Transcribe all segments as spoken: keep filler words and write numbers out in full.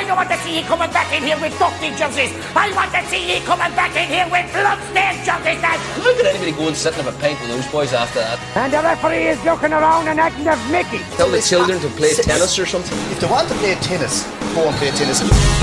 don't want to see you coming back in here with dusty jerseys. I want to see you coming back in here with blood-stained jerseys now. Look at anybody go and sit and have a pint with those boys after that. And the referee is looking around and acting of Mickey. Tell the children to play tennis or something. If they want to play tennis, go and play tennis.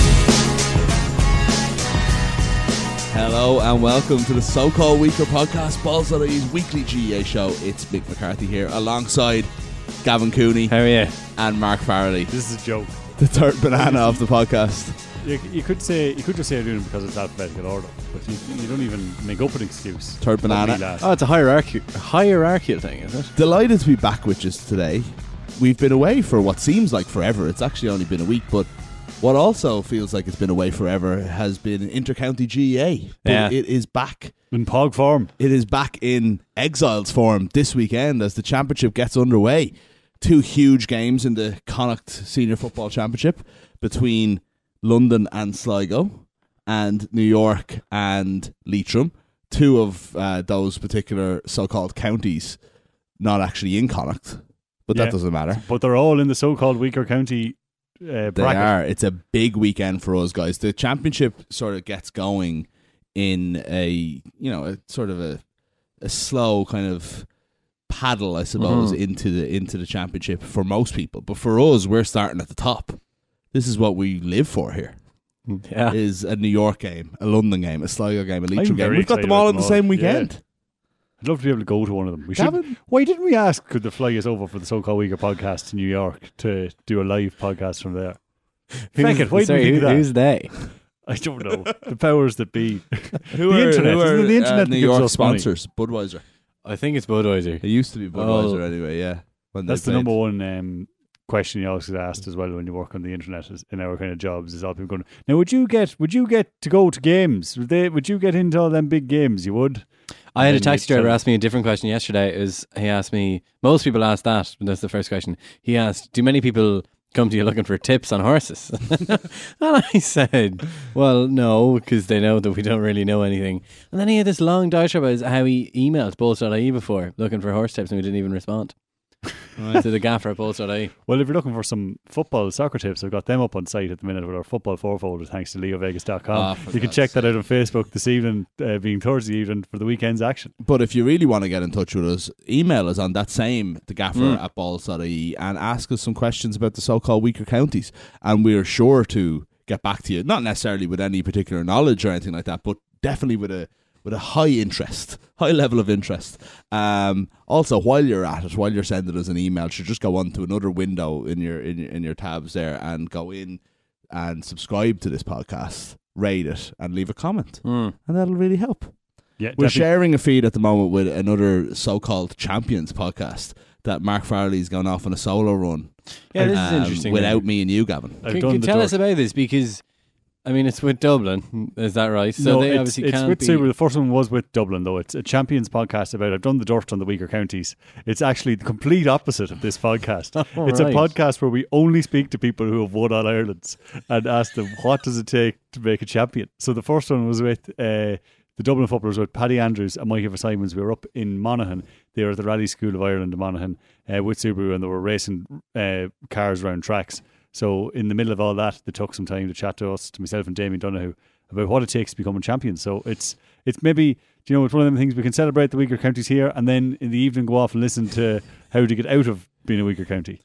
Hello and welcome to the So-Called Weaker podcast, Balls.ie's weekly G A A show. It's Mick McCarthy here alongside Gavin Cooney. How are you? And Mark Farrelly. This is a joke. The third banana of the podcast. You, you could say you could just say I'm doing it because it's alphabetical order, but you, you don't even make up an excuse. Third banana. Last. Oh, it's a hierarchy, hierarchical thing, is it? Delighted to be back with us today. We've been away for what seems like forever. It's actually only been a week, but what also feels like it's been away forever has been Intercounty G A A. But Yeah. it is back. In Pog form. It is back in Exiles form this weekend as the championship gets underway. Two huge games in the Connacht Senior Football Championship between London and Sligo and New York and Leitrim. Two of uh, those particular so-called counties not actually in Connacht, but Yeah. that doesn't matter. But they're all in the so-called weaker county uh, bracket. They are. It's a big weekend for us guys. The championship sort of gets going in a, you know, a sort of a a slow kind of paddle, I suppose, Mm-hmm. into the into the championship for most people. But for us, we're starting at the top. This is what we live for here. Yeah. Is a New York game, a London game, a Sligo game, a Leitrim I'm game. very We've got them excited all about in the them same all. weekend. Yeah. I'd love to be able to go to one of them. We Gavin? should. Why didn't we ask? Could they fly us over for the so-called weaker podcast to New York to do a live podcast from there? Feck it, why sorry, didn't we who, do that? Who's they? I don't know. The powers that be. Who The are, internet, who are isn't it the internet uh, that New gives York us money? sponsors? Budweiser. I think it's Budweiser. It used to be Budweiser Oh. anyway, yeah. When That's they the played. number one um, question you always get asked as well when you work on the internet is, in our kind of jobs. Is all people going, now would you get would you get to go to games? Would they would you get into all them big games? You would. I had a And then taxi you driver tell- ask me a different question yesterday. It was, he asked me, most people ask that, but that's the first question. He asked, do many people come to you looking for tips on horses? And I said, well, no, because they know that we don't really know anything. And then he had this long diatribe about how he emailed Balls.ie before looking for horse tips and we didn't even respond. To the gaffer at Balls.ie. Well, if you're looking for some football soccer tips, I've got them up on site at the minute with our football four folders, thanks to leo vegas dot com. Ah, for you can God's check that sake. out on Facebook this evening, uh, being Thursday evening for the weekend's action. But if you really want to get in touch with us, email us on that same the gaffer Mm. at balls.ie and ask us some questions about the so-called weaker counties, and we're sure to get back to you. Not necessarily with any particular knowledge or anything like that, but definitely with a with a high interest, high level of interest. Um, also, while you're at it, while you're sending us an email, you should just go on to another window in your in your, in your tabs there and go in and subscribe to this podcast, rate it, and leave a comment, Mm. and that'll really help. Yeah, We're definitely. sharing a feed at the moment with another so-called Champions podcast that Mark Farley's gone off on a solo run. Yeah, this is um, interesting. Without me and you, Gavin. I've Can, done can the tell dirt. us about this, because I mean it's with Dublin, is that right? So no, they it's, obviously it's can't with be. Subaru. The first one was with Dublin, though. It's a Champions podcast about. I've done the dirt on the weaker counties. It's actually the complete opposite of this podcast. Oh, it's right. a podcast where we only speak to people who have won All Irelands and ask them what does it take to make a champion. So the first one was with uh, the Dublin footballers, with Paddy Andrews and Michael Simons. We were up in Monaghan. They were at the Rally School of Ireland in Monaghan uh, with Subaru, and they were racing uh, cars around tracks. So in the middle of all that, they took some time to chat to us, to myself and Damien Donoghue, about what it takes to become a champion. So it's it's maybe, you know, it's one of them things we can celebrate the weaker counties here, and then in the evening go off and listen to how to get out of being a weaker county.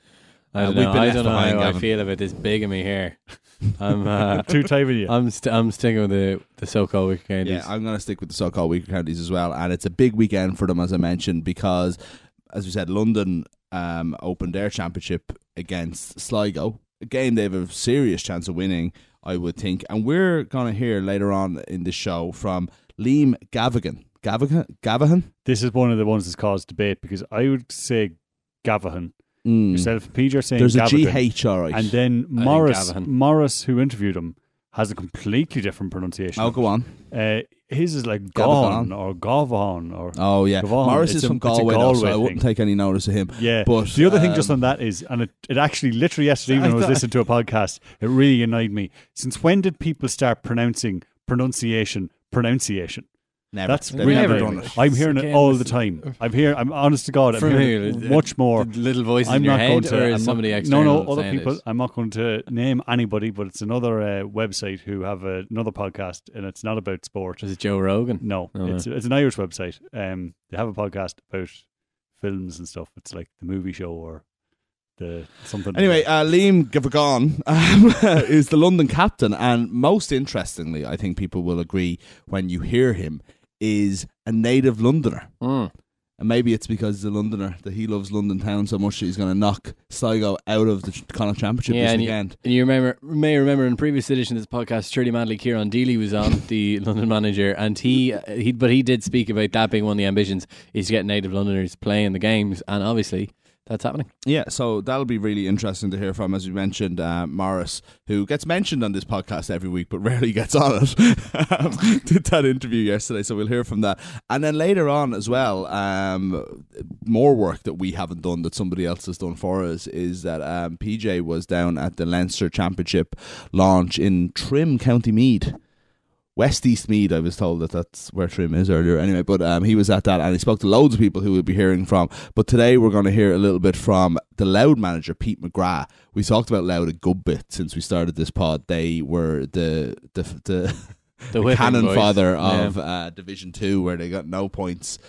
I don't Uh, we've know, been I left don't know behind, how I Gavin. feel about this bigamy here. I'm uh, Too timing you. I'm st- I'm sticking with the the so-called weaker counties. Yeah, I'm going to stick with the so-called weaker counties as well, and it's a big weekend for them, as I mentioned, because, as we said, London um, opened their championship against Sligo, a game they have a serious chance of winning, I would think, and we're going to hear later on in the show from Liam Gavigan. Gavigan? Gavigan? This is one of the ones that's caused debate, because I would say Gavahan. Mm. Yourself, Peter saying There's a Gavigan. G H, all right. And then think Morris, Gavahan. Morris, who interviewed him, has a completely different pronunciation. Oh, go on. Uh, his is like Gavahan. Gavan or Gavahan or Oh, yeah. Gavahan. Morris It's is a- from it's a Galway, though, so Galway I wouldn't thing. take any notice of him. Yeah, But the other thing just um, on that is, and it, it actually literally yesterday evening I when I was thought- listening to a podcast, it really annoyed me. Since when did people start pronouncing pronunciation pronunciation? Never. That's They've really never rare. done it. I'm hearing it Again, all this- the time. I'm here. I'm honest to God. I'm From hearing who? it much more. The little voices I'm in your not head, going to. or I'm is not- somebody no, external no, other saying people. it? I'm not going to name anybody, but it's another uh, website who have a, another podcast, and it's not about sport. Is it Joe Rogan? No, Oh, it's it's an Irish website. Um, they have a podcast about films and stuff. It's like the movie show or the something. Anyway, uh, Liam Gavagon um, is the London captain, and most interestingly, I think people will agree when you hear him, is a native Londoner. Mm. And maybe it's because he's a Londoner that he loves London town so much that he's going to knock Sligo out of the Connacht Championship Yeah, this and you, weekend. and you remember, may remember in previous edition of this podcast, Shirley Madley Kieran Deely was on, the London manager, and he, uh, he, but he did speak about that being one of the ambitions, is to get native Londoners playing the games, and obviously that's happening. Yeah, so that'll be really interesting to hear from, as we mentioned, uh, Morris, who gets mentioned on this podcast every week but rarely gets on it. um, did that interview yesterday, so we'll hear from that. And then later on as well, um, more work that we haven't done that somebody else has done for us is that um, P J was down at the Leinster Championship launch in Trim, County Meath. West East Mead, I was told that that's where Trim is earlier. Anyway, but um, he was at that and he spoke to loads of people who we'll be hearing from. But today we're going to hear a little bit from the Louth manager, Pete McGrath. We talked about Louth a good bit since we started this pod. They were the the the, The, the cannon boys. fodder Yeah. of uh, Division Two, where they got no points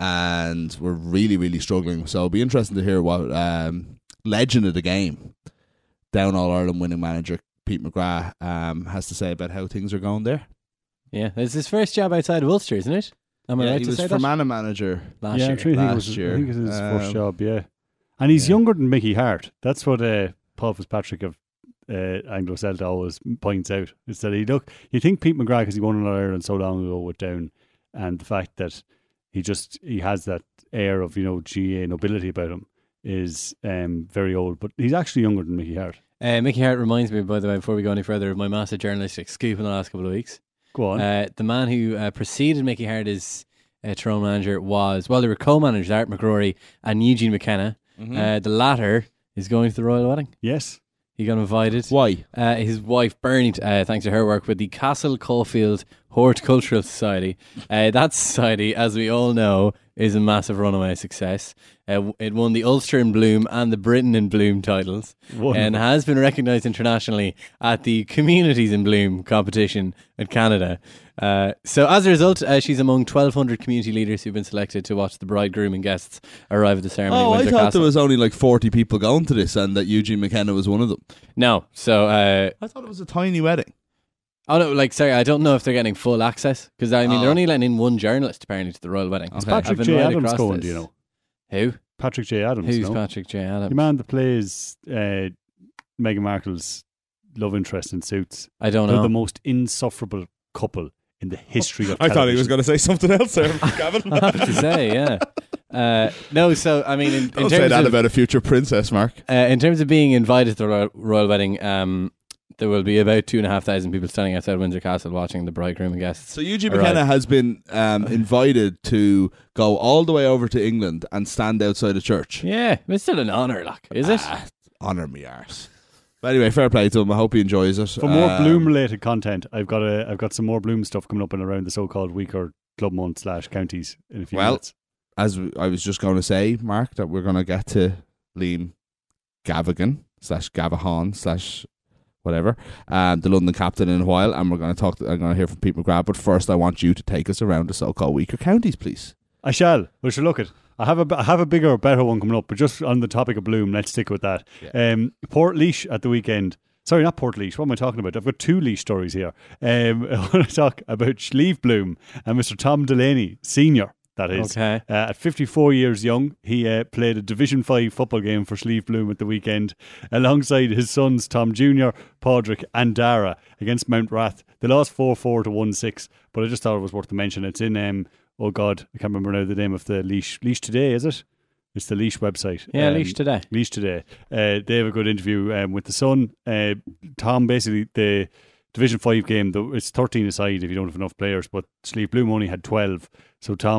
and were really, really struggling. So it'll be interesting to hear what um, legend of the game, down All Ireland winning manager Pete McGrath, um, has to say about how things are going there. Yeah, it's his first job outside of Ulster, isn't it? Am I Yeah, right he to was say that? Fermanagh manager. Last yeah, year. I'm trying to think it last was, year. I think it's his Um, first job. Yeah, and he's yeah. younger than Mickey Hart. That's what uh, Paul Fitzpatrick of uh, Anglo Celta always points out. Is that he look? You think Pete McGrath, because he won in Ireland so long ago with Down, and the fact that he just he has that air of, you know, G A nobility about him, is um, very old. But he's actually younger than Mickey Hart. Uh, Mickey Hart reminds me, by the way, before we go any further, of my massive journalistic scoop in the last couple of weeks. Go on. Uh, the man who uh, preceded Mickey Hart as uh, Tyrone manager was, well, they were co-managers, Art McCrory and Eugene McKenna. Mm-hmm. Uh, the latter is going to the royal wedding. yes. He got invited. Why? Uh, his wife Bernie, uh, thanks to her work with the Castle Caulfield Horticultural Society. Uh, that society, as we all know, is a massive runaway success. Uh, it won the Ulster in Bloom and the Britain in Bloom titles, Wonderful. and has been recognised internationally at the Communities in Bloom competition in Canada. Uh, so as a result, uh, she's among twelve hundred community leaders who've been selected to watch the bride, groom and guests arrive at the ceremony. Oh, at I Windsor thought Castle. there was only like forty people going to this and that Eugene McKenna was one of them. No, so... Uh, I thought it was a tiny wedding. Oh no! Like, sorry, I don't know if they're getting full access because I mean Oh. they're only letting in one journalist apparently to the royal wedding. Okay. Is I've Patrick been J. right Adams across going, this. do you know? Who? Patrick J. Adams, Who's no? Patrick J. Adams? The man that plays uh, Meghan Markle's love interest in Suits. I don't They're know. the most insufferable couple in the history of I thought he was television. going to say something else there, Gavin. I have to say, yeah. Uh, no, so I mean, in, in Don't say terms that of about a future princess, Mark. uh, in terms of being invited to the royal, royal wedding, um, there will be about two and a half thousand people standing outside Windsor Castle watching the bridegroom and guests. So Eugene arrive. McKenna has been um, invited to go all the way over to England and stand outside a church. Yeah, it's still an honour, like, is it? Ah, honour me arse. But anyway, fair play to him. I hope he enjoys it. For more Um, Bloom-related content, I've got a, I've got some more Bloom stuff coming up and around the so-called week or club month slash counties in a few Well, minutes. As w- I was just going to say, Mark, that we're going to get to Liam Gavigan slash Gavahan slash whatever, um, the London captain in a while, and we're going to talk. To, I'm going to hear from Pete McGrath. But first, I want you to take us around the so-called weaker counties, please. I shall. We should look at. I have a, b- I have a bigger, better one coming up, but just on the topic of Bloom, let's stick with that. Yeah. Um, Port Leash at the weekend. Sorry, not Port Leash. What am I talking about? I've got two Leash stories here. Um, I want to talk about Schlieve Bloom and Mister Tom Delaney, senior. That is. Okay. Uh, at fifty-four years young, he uh, played a Division five football game for Schlieve Bloom at the weekend alongside his sons Tom Junior, Padraig and Dara against Mount Rath. They lost four four to one six, but I just thought it was worth the mention. It's in, um, oh God, I can't remember now the name of the Leash. Leash Today, is it? It's the Leash website. Yeah, Um, Leash Today. Leash Today. Uh, they have a good interview um, with the son. Uh, Tom, basically, the Division five game, the, it's thirteen aside if you don't have enough players, but Schlieve Bloom only had twelve. So Tom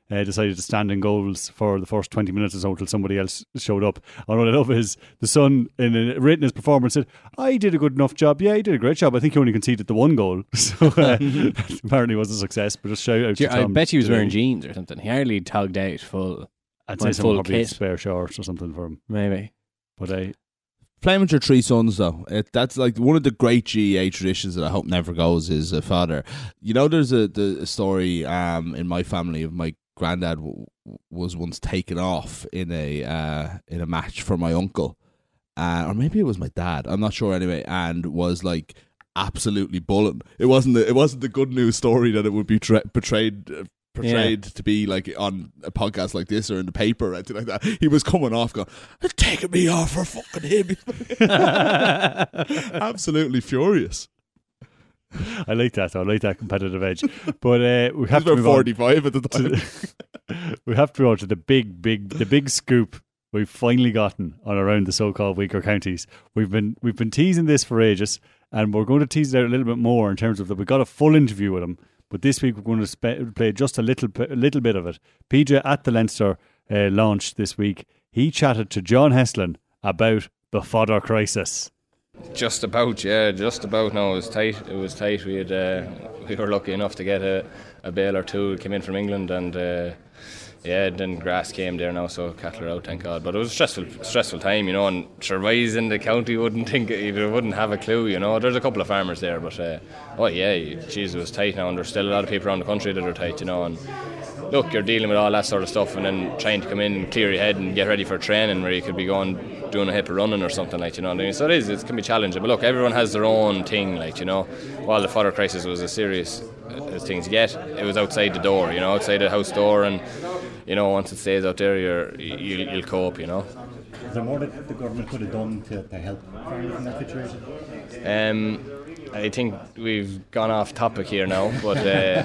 uh, decided to stand in goals for the first twenty minutes or so until somebody else showed up. And what I love is the son, in a, written his performance, said, I did a good enough job. Yeah, he did a great job. I think he only conceded the one goal. So uh, apparently it was a success, but just shout out to I Tom. bet he was wearing jeans or something. He hardly tugged out full. I'd say some full probably kit. spare shorts or something for him. Maybe. But I... Playing with your three sons, though, it, that's like one of the great G A A traditions that I hope never goes. Is a father. You know, there's a the a story um in my family of my granddad w- was once taken off in a uh, in a match for my uncle, uh, or maybe it was my dad. I'm not sure anyway, and was like absolutely bullying. It wasn't the, it wasn't the good news story that it would be tra- portrayed. Uh, portrayed yeah. to be like on a podcast like this or in the paper or anything like that. He was coming off going, they're taking me off for fucking him. Absolutely furious. I like that though. I like that competitive edge. But uh, we have to move forty-five at the time. To, we have to go to the big, big, the big scoop we've finally gotten on around the so-called weaker counties. We've been we've been teasing this for ages, and we're going to tease it out a little bit more in terms of that. We got a full interview with him. But this week we're going to spe- play just a little a little bit of it. P J at the Leinster uh, launch this week, he chatted to John Heslin about the fodder crisis. Just about, yeah, just about. No, it was tight. It was tight. We had uh, we were lucky enough to get a, a bale or two. Came in from England, and uh, yeah, then grass came there now, so cattle are out, thank God. But it was a stressful, stressful time, you know. And Sherwise in the county wouldn't think, you wouldn't have a clue, you know. There's a couple of farmers there, but uh, oh yeah, geez, it was tight now, and there's still a lot of people around the country that are tight, you know. And look, you're dealing with all that sort of stuff, and then trying to come in and clear your head and get ready for training where you could be going doing a hip of running or something, like, you know what I mean. So it is, it can be challenging. But look, everyone has their own thing, like, you know. While the fodder crisis was as serious as things get, it was outside the door, you know, outside the house door, and you know, once it stays out there, you're, you, you'll cope, you know. Is there more that the government could have done to, to help farmers in that situation? Um, I think we've gone off topic here now, but uh,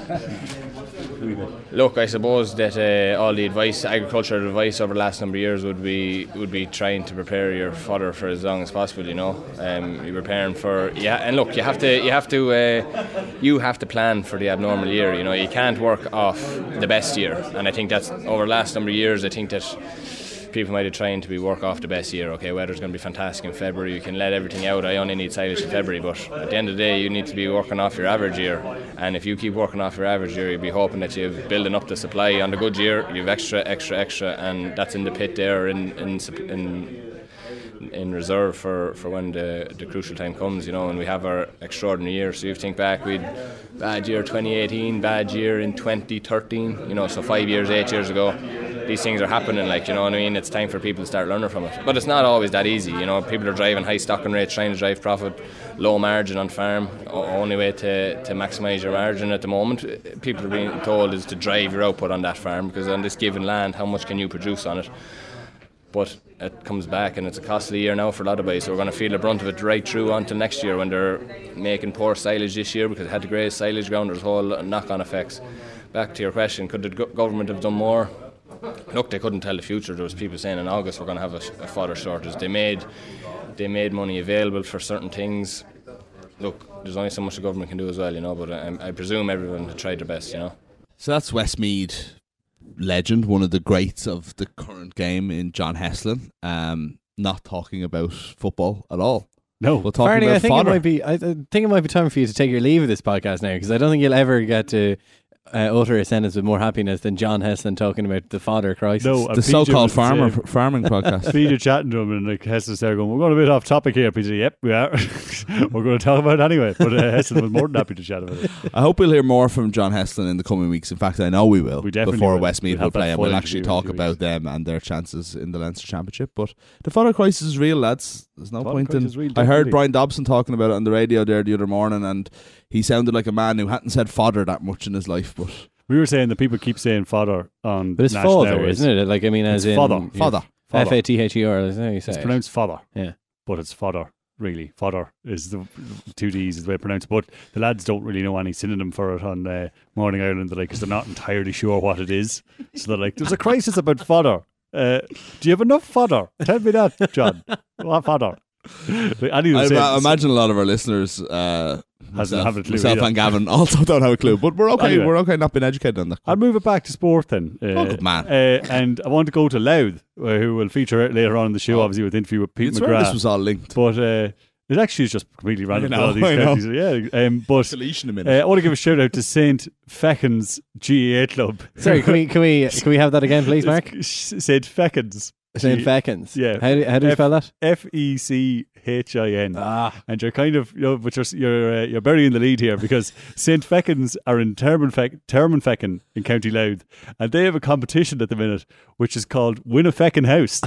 look, I suppose that uh, all the advice, agricultural advice over the last number of years would be would be trying to prepare your fodder for as long as possible. You know, um, you're preparing for yeah, and look, you have to you have to uh, you have to plan for the abnormal year. You know, you can't work off the best year, and I think that's over the last number of years. I think that people might have trained to be work off the best year. Okay, weather's going to be fantastic in February, you can let everything out. I only need silage in February, but at the end of the day you need to be working off your average year, and if you keep working off your average year, you'll be hoping that you're building up the supply. On the good year you've extra extra extra, and that's in the pit there in in, in in reserve for, for when the, the crucial time comes, you know. And we have our extraordinary year. So you think back, we'd bad year twenty eighteen, bad year in twenty thirteen, you know, so five years, eight years ago. These things are happening, like, you know what I mean. It's time for people to start learning from it, but it's not always that easy, you know. People are driving high stocking rates, trying to drive profit, low margin on farm. O- only way to, to maximise your margin at the moment, people are being told, is to drive your output on that farm, because on this given land, how much can you produce on it? But it comes back, and it's a costly year now for a lot of guys, so we're going to feel the brunt of it right through until next year, when they're making poor silage this year because it had to graze silage ground. There's whole knock-on effects. Back to your question, could the go- government have done more? Look, they couldn't tell the future. There was people saying in August we're going to have a, a fodder shortage. They made they made money available for certain things. Look, there's only so much the government can do as well, you know, but I, I presume everyone tried their best, you know. So that's Westmeath legend, one of the greats of the current game in John Heslin, um, not talking about football at all. No, we're talking Barney, about I think fodder. it might be. I, I think it might be time for you to take your leave of this podcast now, because I don't think you'll ever get to uh, utter a sentence with more happiness than John Heslin talking about the fodder crisis. No, the so-called farmer farming podcast. Peter chatting to him, and like Heslin's there going, "We're going a bit off topic here." Peter, yep, we are. We're going to talk about it anyway. But uh, Heslin was more than happy to chat about it. I hope we'll hear more from John Heslin in the coming weeks. In fact, I know we will. We definitely before will. Westmeath We'll will have play, that and we'll full actually interview talk in two about weeks. them and their chances in the Leinster Championship. But the fodder crisis is real, lads. There's no Fodder point crisis in. is real, I heard definitely. Brian Dobson talking about it on the radio there the other morning, and he sounded like a man who hadn't said fodder that much in his life. But We were saying that people keep saying fodder on But it's national fodder, airways. isn't it? Like, I mean, as It's in fodder. fodder. F A T H E R. Is that how you say It's it? pronounced fodder, Yeah. but it's fodder. Really, fodder is the two D's is the way it's pronounced. But the lads don't really know any synonym for it on uh, Morning Ireland, like, because they're not entirely sure what it is. So they're like, "There's a crisis about fodder. Uh, do you have enough fodder? Tell me that, John. What fodder?" Like, Andy was I saying- ima- imagine a lot of our listeners uh, hasn't myself, have a clue. myself either. and Gavin also don't have a clue. But we're okay. Anyway. We're okay not being educated on that. I'll move it back to sport then. Uh, Oh, good man. Uh, and I want to go to Louth, uh, who will feature later on in the show, Oh. obviously with interview with Pete It's where McGrath. this was all linked. But uh, it actually is just completely random. I know, all these I know. counties. Yeah, um, but Deletion a uh, minute. I want to give a shout out to Saint Fecken's G A A club. Sorry, can we can we can we have that again, please, Mark? Saint Fecken's. Saint Fecken's. Yeah. How do, how do you F- spell that? F E C H I N. Ah. And you're kind of, you know, but you're you're, uh, you're burying the lead here because Saint Fecken's are in Termonfeck, Termonfecken in County Louth, and they have a competition at the minute which is called Win a Feckin House.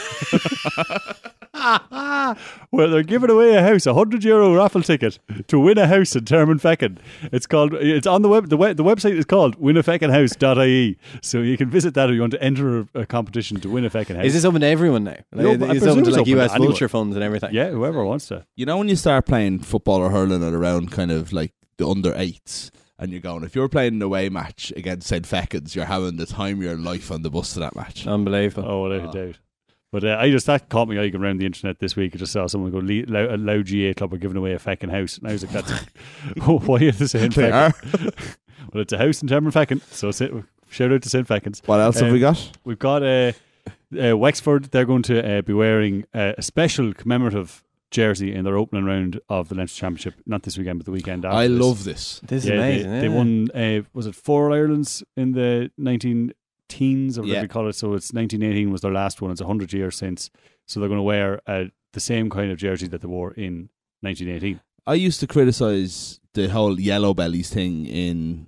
Well, they're giving away a house, a hundred euro raffle ticket to win a house in Termonfecken. It's called. It's on the web. The web. The website is called win a feckin house dot I E. So you can visit that if you want to enter a, a competition to win a feckin house. Is this open to everyone now? No, Like, but I it's presume open to it's like open U to S anyone. vulture funds and everything. Yeah, whoever wants to. You know when you start playing football or hurling at around kind of like the under eights, and you're going, if you're playing an away match against Saint Fecken's, you're having the time of your life on the bus to that match. Unbelievable. Oh, without a doubt. But uh, I just that caught me eye going around the internet this week. I just saw someone go, Le- Lou- a Loud G A A club are giving away a feckin' house. And I was like, that's oh, why are they saying They feckin'? Well, it's a house in Termon Feckin. So sit, shout out to Saint Fecken's. What else have Um, we got? We've got uh, uh, Wexford. They're going to uh, be wearing uh, a special commemorative jersey in their opening round of the Leinster Championship. Not this weekend, but the weekend after. I this. love this. This is Yeah, amazing. They, yeah. they won. Uh, was it four Irelands in the nineteen teens or whatever Yeah. you call it? So it's nineteen eighteen was their last one. It's a hundred years since. So they're going to wear uh, the same kind of jersey that they wore in nineteen eighteen. I used to criticise the whole yellow bellies thing in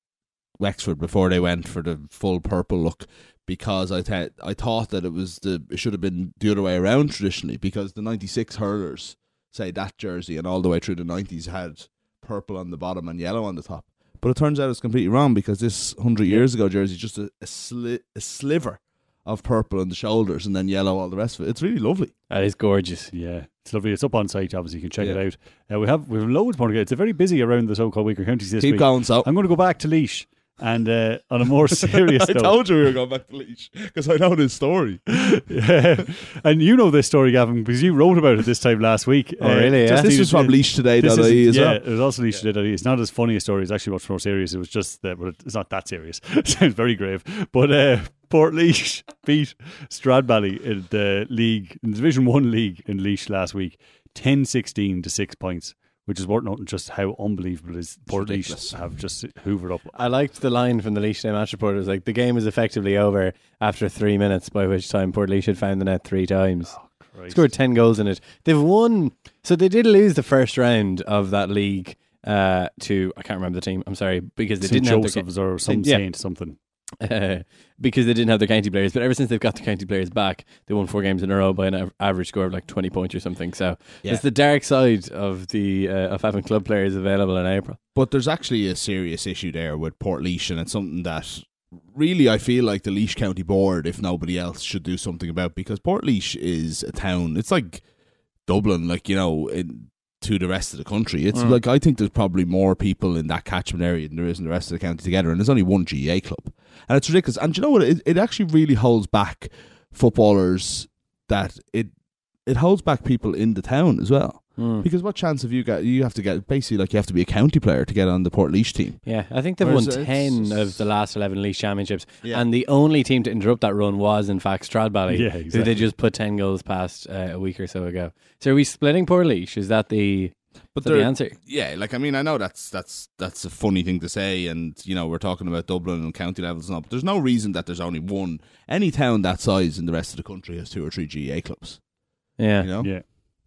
Wexford before they went for the full purple look, because I th- I thought that it was the it should have been the other way around traditionally, because the ninety-six hurlers, say that jersey, and all the way through the nineties had purple on the bottom and yellow on the top. But it turns out it's completely wrong, because this hundred years ago jersey is just a, a, sli- a sliver of purple on the shoulders and then yellow all the rest of it. It's really lovely. That is gorgeous. Yeah, it's lovely. It's up on site. Obviously, you can check Yeah. it out. Uh, we have we have loads more to get. It's a very busy around the so-called weaker counties this Keep week. going, so. I'm going to go back to Laois. And uh, on a more serious I note, told you we were going back to Laois, because I know this story. yeah. And you know this story, Gavin, because you wrote about it this time last week. Oh, really? Yeah. just This to- was from Laois Today This dot I E is- as yeah, well. it was also Laois Today dot I E. It's not as funny a story. It's actually much more serious. It was just that, but it's not that serious. It sounds very grave. But uh, Port Laois beat Stradbally in the league, in the Division One league in Laois last week, ten sixteen to six points, which is worth noting just how unbelievable it is. Port Laois ridiculous. have just hoovered up. I liked the line from the Laois Today match report. It was like, the game was effectively over after three minutes, by which time Port Laois had found the net three times. Christ. Scored ten goals in it. They've won. So they did lose the first round of that league uh, to, I can't remember the team, I'm sorry, because they Saint didn't have Joseph's their, or some yeah. saint something. uh, because they didn't have their county players. But ever since they've got the county players back, they won four games in a row by an av- average score of like twenty points or something. So Yeah. it's the dark side of the uh, of having club players available in April. But there's actually a serious issue there with Port Laois, and it's something that really I feel like the Laois County Board, if nobody else, should do something about, because Port Laois is a town. It's like Dublin, like, you know, in, to the rest of the country. It's Mm. like, I think there's probably more people in that catchment area than there is in the rest of the county together, and there's only one G A A club. And it's ridiculous. And do you know what? It, it actually really holds back footballers, that it it holds back people in the town as well. Mm. Because what chance have you got? You have to get, basically, like, you have to be a county player to get on the Port Laois team. Yeah, I think they've Whereas won it's- ten of the last eleven Laois championships, Yeah. and the only team to interrupt that run was in fact Stradbally, Yeah, who exactly. they just put ten goals past uh, a week or so ago. So are we splitting Port Laois? Is that the But is that they're- the answer? Yeah, like, I mean, I know that's that's that's a funny thing to say, and, you know, we're talking about Dublin and county levels and all, but there's no reason that there's only one. Any town that size in the rest of the country has two or three G A A clubs. Yeah, You know, Yeah.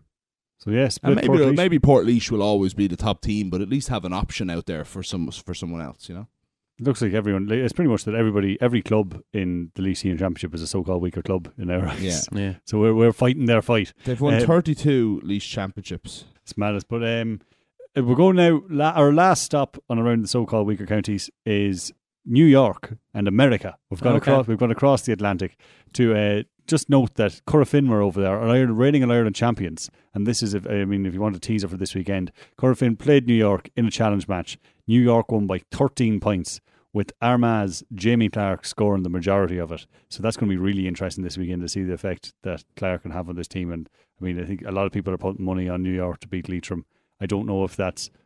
So yeah, and split maybe Port Laois. maybe Port Laois will always be the top team, but at least have an option out there for some for someone else. You know, It looks like everyone. It's pretty much that everybody, every club in the Laoisian Championship is a so-called weaker club in our eyes. Yeah. yeah. So we're we're fighting their fight. they've won Um, thirty-two Laois championships. It's madness. But um, we're going now. La- our last stop on around the so-called weaker counties is New York and America. We've gone Okay. across. We've gone across the Atlantic to uh, just note that Corofin were over there, are Ireland, reigning Ireland champions. And this is, if, I mean, if you want a teaser for this weekend, Corofin played New York in a challenge match. New York won by thirteen points, with Armagh Jamie Clark scoring the majority of it. So that's going to be really interesting this weekend to see the effect that Clark can have on this team. And I mean, I think a lot of people are putting money on New York to beat Leitrim. I don't know if that's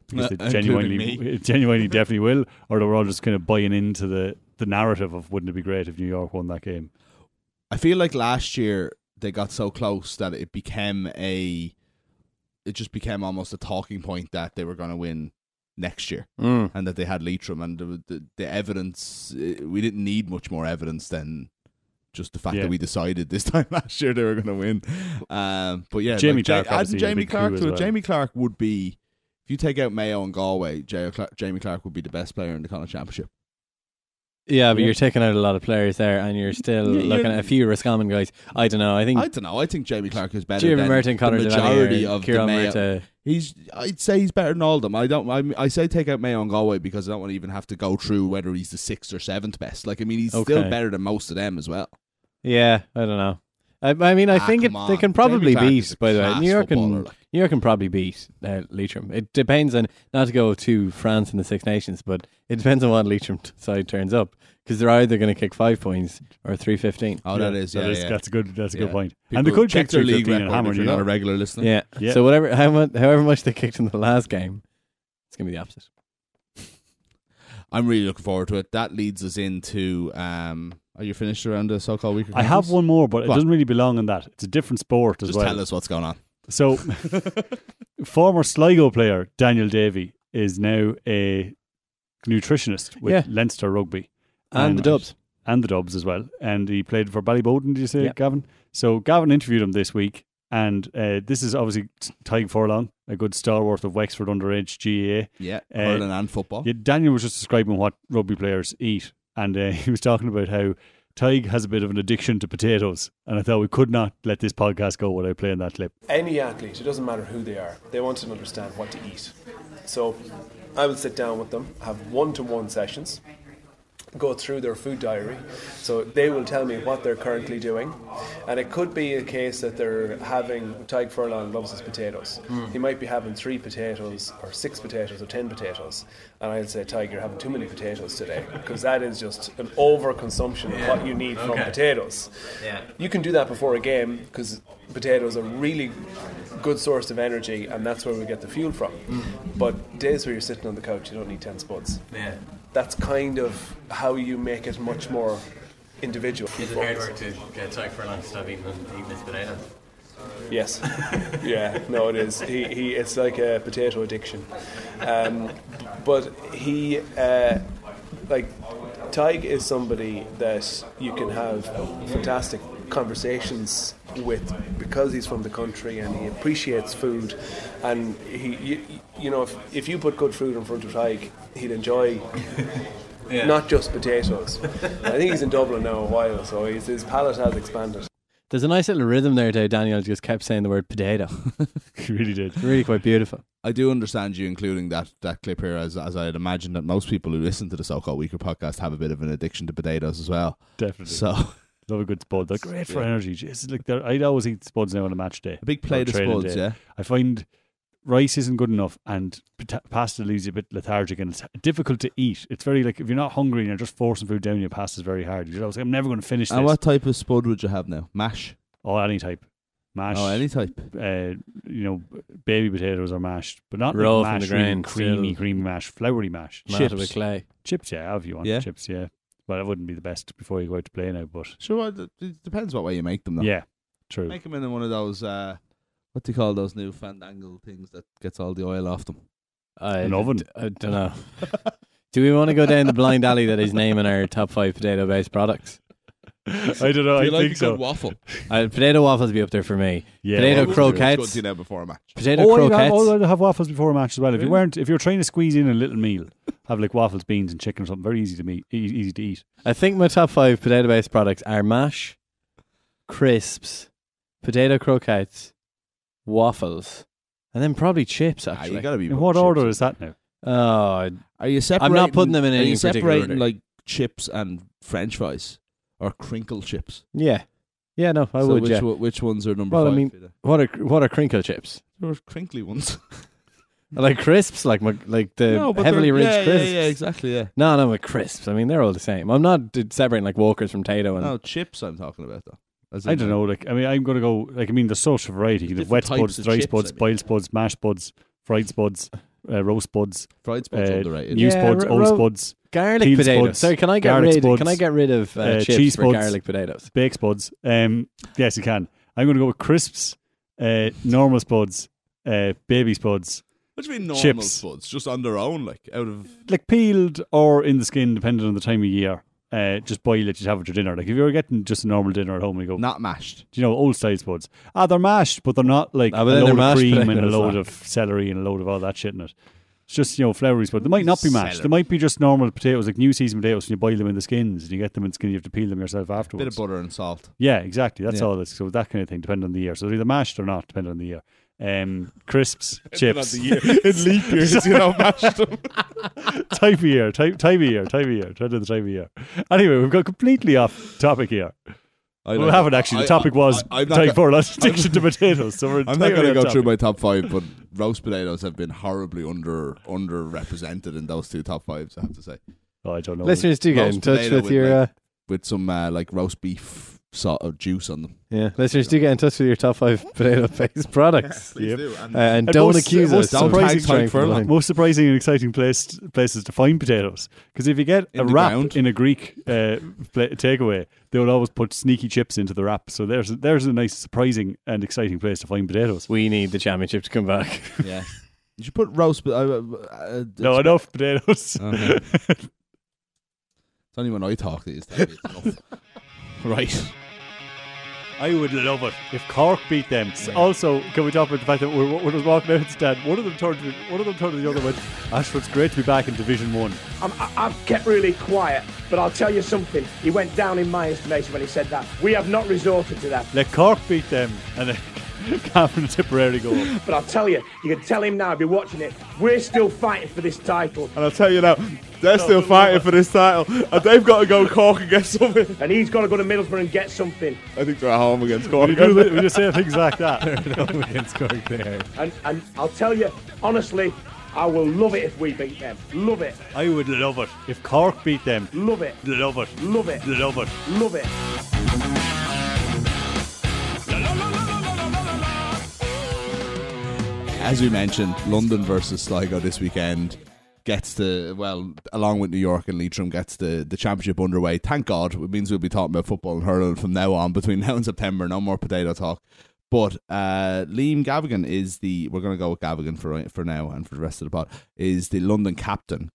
because Uh, they genuinely, including genuinely definitely will, or they're all just kind of buying into the, the narrative of wouldn't it be great if New York won that game. I feel like last year they got so close that it became a, it just became almost a talking point that they were going to win next year, Mm. and that they had Leitrim, and the, the, the evidence, uh, we didn't need much more evidence than just the fact Yeah. that we decided this time last year they were going to win. Um, but yeah, Jamie like, Clark Ja- obviously adding a Jamie big coup Clark as to it. well. Jamie Clark would be, if you take out Mayo and Galway, Ja- Clark- Jamie Clark would be the best player in the Connacht Championship. Yeah, but Yeah. you're taking out a lot of players there, and you're still Yeah, looking you're- at a few Roscommon guys. I don't know. I think I don't know. I think Jamie Clark is better Jimmy than Merton, the Conor majority Devaney, of the Kieran Mayo. Murta. He's, I'd say he's better than all of them. I don't. I, I say take out Mayo and Galway because I don't want to even have to go through whether he's the sixth or seventh best. Like, I mean, he's still Okay. better than most of them as well. Yeah, I don't know. I, I mean, I Ah, think it, come they on. can probably Jamie Clark is beat. a By the way, class New York footballer, can like. New York can probably beat uh, Leitrim. It depends on, not to go to France in the Six Nations, but it depends on what Leitrim t- side turns up, because they're either going to kick five points or three fifteen. Oh, that is, yeah, that is yeah. That's a good. That's a Yeah. good point. People and they could check kick their three league fifteen and record hammer if New you're not a York. regular listener. Yeah. Yeah. So whatever, how much, however much they kicked in the last game, it's going to be the opposite. I'm really looking forward to it. That leads us into. Um, are you finished around the so-called week? of I have Counties? one more, but it Go on. doesn't really belong in that. It's a different sport as Just well. tell us what's going on. So, former Sligo player Daniel Davey is now a nutritionist with Yeah. Leinster Rugby. And, the Dubs. And the Dubs as well. And he played for Ballyboden, did you say, Yeah. Gavin? So, Gavin interviewed him this week. And uh, this is obviously Tyg Furlong, a good stalwart of Wexford underage G A A. Yeah, Uh, hurling and football. Yeah, Daniel was just describing what rugby players eat. And uh, he was talking about how Tyg has a bit of an addiction to potatoes. And I thought we could not let this podcast go without playing that clip. Any athlete, it doesn't matter who they are, they want to understand what to eat. So I will sit down with them, have one-to-one sessions, go through their food diary. So they will tell me what they're currently doing. And it could be a case that they're having, Tyg Furlong loves his potatoes. He might be having three potatoes or six potatoes or ten potatoes. And I'd say, Tyg, you're having too many potatoes today, because that is just an overconsumption of what you need from potatoes. You can do that before a game, because potatoes are really good source of energy, and that's where we get the fuel from. But days where you're sitting on the couch, you don't need ten spuds. Yeah. That's kind of how you make it much more individual. Is it hard work to get Tyg Furlong to stop eating, eating his potatoes? Yes. Yeah, no, it is. He, he, it's like a potato addiction. Um, but he, uh, like, Tyg is somebody that you can have fantastic conversations with, because he's from the country and he appreciates food. And he, you, you know, if, if you put good food in front of Tyg, he'd enjoy Yeah. not just potatoes. I think he's in Dublin now a while, so his, his palate has expanded. There's a nice little rhythm there, though. Daniel just kept saying the word potato. He really did. Really quite beautiful. I do understand you including that, that clip here, as as I'd imagine that most people who listen to the so-called Weaker podcast have a bit of an addiction to potatoes as well. Definitely. So Love a good spud. They're great for Yeah. energy. Jeez, like they're- I'd always eat spuds now on a match day. a big plate or of training spuds, day. yeah. I find rice isn't good enough, and pata- pasta leaves you a bit lethargic, and it's difficult to eat. It's very like if you're not hungry and you're just forcing food down you, pasta's very hard. You're always like, I'm never going to finish this. And what type of spud would you have now? Mash? Oh, any type. Mash. Oh, any type. Uh, you know, baby potatoes are mashed, but not Raw like from mash, the really grain, creamy, still. creamy mash, floury mash. Matted Chips, with clay. chips, yeah, if you want Yeah. chips, yeah. But that wouldn't be the best before you go out to play now. But Sure, it it depends what way you make them, though. yeah, true. Make them in one of those, uh, what do you call those new fandangle things that gets all the oil off them? I, An oven. I don't know. Do we want to go down the blind alley that is naming our top five potato-based products? I don't know. Do I you like think a so. good waffle? Uh, potato waffles be up there for me. Yeah, Potato waffles Waffles are croquettes. Good to know before a match. Potato Oh, I'd have, croquettes. oh, I'd have waffles before a match as well. If you Really? weren't, if you're trying to squeeze in a little meal, have like waffles, beans, and chicken or something. Very easy to meet, e- easy to eat. I think my top five potato-based products are mash, crisps, potato croquettes, waffles, and then probably chips. Ah, Actually, you gotta be. In what chips. order is that now? oh, Are you separating? I'm not putting them in Are any you particular separating order. like chips and French fries or crinkle chips? yeah, yeah. No, I so would. Which, Yeah. one- which ones are number Well, I five? mean- for you then? What are what are crinkle chips? There were crinkly ones. Like crisps, like my, like the no, but heavily they're- rinsed yeah, crisps. Yeah, yeah, exactly. Yeah. No, no, with crisps. I mean, they're all the same. I'm not d- separating like Walkers from Tato and No, chips. I'm talking about though. As I in, don't know. Like, I mean, I'm going to go. Like, I mean, there's such a variety. You can have wet Different types spuds, of dry chips, spuds, I mean. boiled spuds, mashed spuds, fried spuds. uh, roast spuds, fried spuds uh, underrated. new Yeah, spuds, ro- old ro- spuds, Garlic peeled potatoes. spuds, Sorry, can I get garlic rid? spuds, Can I get rid of uh, uh, chips cheese for spuds, garlic potatoes? baked spuds. Um, yes, you can. I'm going to go with crisps, uh, normal spuds, uh, baby spuds, What do you mean normal chips. spuds? Just on their own, like out of. like peeled or in the skin, depending on the time of year. Uh, just boil it, you have it for dinner. Like if you were getting just a normal dinner at home, you go, Not mashed. do you know, old style spuds? Ah, they're mashed, but they're not like Ah, but a then load they're of mashed cream and a potatoes, load like. of celery and a load of all that shit in it. It's just, you know, floury spuds. They might not be mashed. Celery. They might be just normal potatoes, like new seasoned potatoes, and you boil them in the skins. And you get them in the skin, you have to peel them yourself afterwards. Bit of butter and salt. Yeah, exactly. That's Yeah. all. This. So that kind of thing, depending on the year. So they're either mashed or not, depending on the year. Um, crisps, chips. In leap years, you know, mashed them. type of year, type, type of year, type of year. Try to do the type of year. Anyway, we've got completely off topic here. I We like haven't it. actually. The I- topic was I- I'm not type go- four addiction to potatoes. So we're I'm not entirely going to off go through topic. my top five, but roast potatoes have been horribly under underrepresented in those two top fives, I have to say. Oh, I don't know. Listeners, do get Roast in touch potato with with, your. Uh, like, With some uh, like roast beef sort of juice on them. yeah, listeners, do get in touch with your top five potato-based products. Yep. do. And Uh, and And don't most- accuse most us. don't of tag strength Tyke of Furlong. line. Most surprising and exciting place, places to find potatoes. Because if you get In a the wrap ground. in a Greek uh, pla takeaway, they will always put sneaky chips into the wrap. So there's there's a nice, surprising and exciting place to find potatoes. We need the championship to come back. Yeah. You should put roast. Uh, uh, uh, No, enough potatoes. Okay. It's only when I talk these days. It's enough. Right. I would love it if Cork beat them. S- Also, can we talk about the fact that we're, when I was walking out of the stand, one of them turned to one of them turned to the other and went, Ashford's great to be back in Division One. I'm, I- I've kept really quiet, but I'll tell you something. He went down in my estimation when he said that. We have not resorted to that. Let Cork beat them and then Cameron Tipperary go up. But I'll tell you, you can tell him now if you're watching it, we're still fighting for this title. And I'll tell you now, they're still fighting for this title, and they've got to go Cork and get something. And he's got to go to Middlesbrough and get something. I think they're at home against Cork. We, do, we just say things like that. Against Cork there. And, and I'll tell you, honestly, I will love it if we beat them. Love it. I would love it if Cork beat them. Love it. Love it. Love it. Love it. Love it. As we mentioned, London versus Sligo this weekend gets the, well, along with New York and Leitrim, gets the, the championship underway. Thank God. It means we'll be talking about football and hurling from now on, between now and September. No more potato talk. But uh, Liam Gavigan is the, we're going to go with Gavigan for for now and for the rest of the pod, is the London captain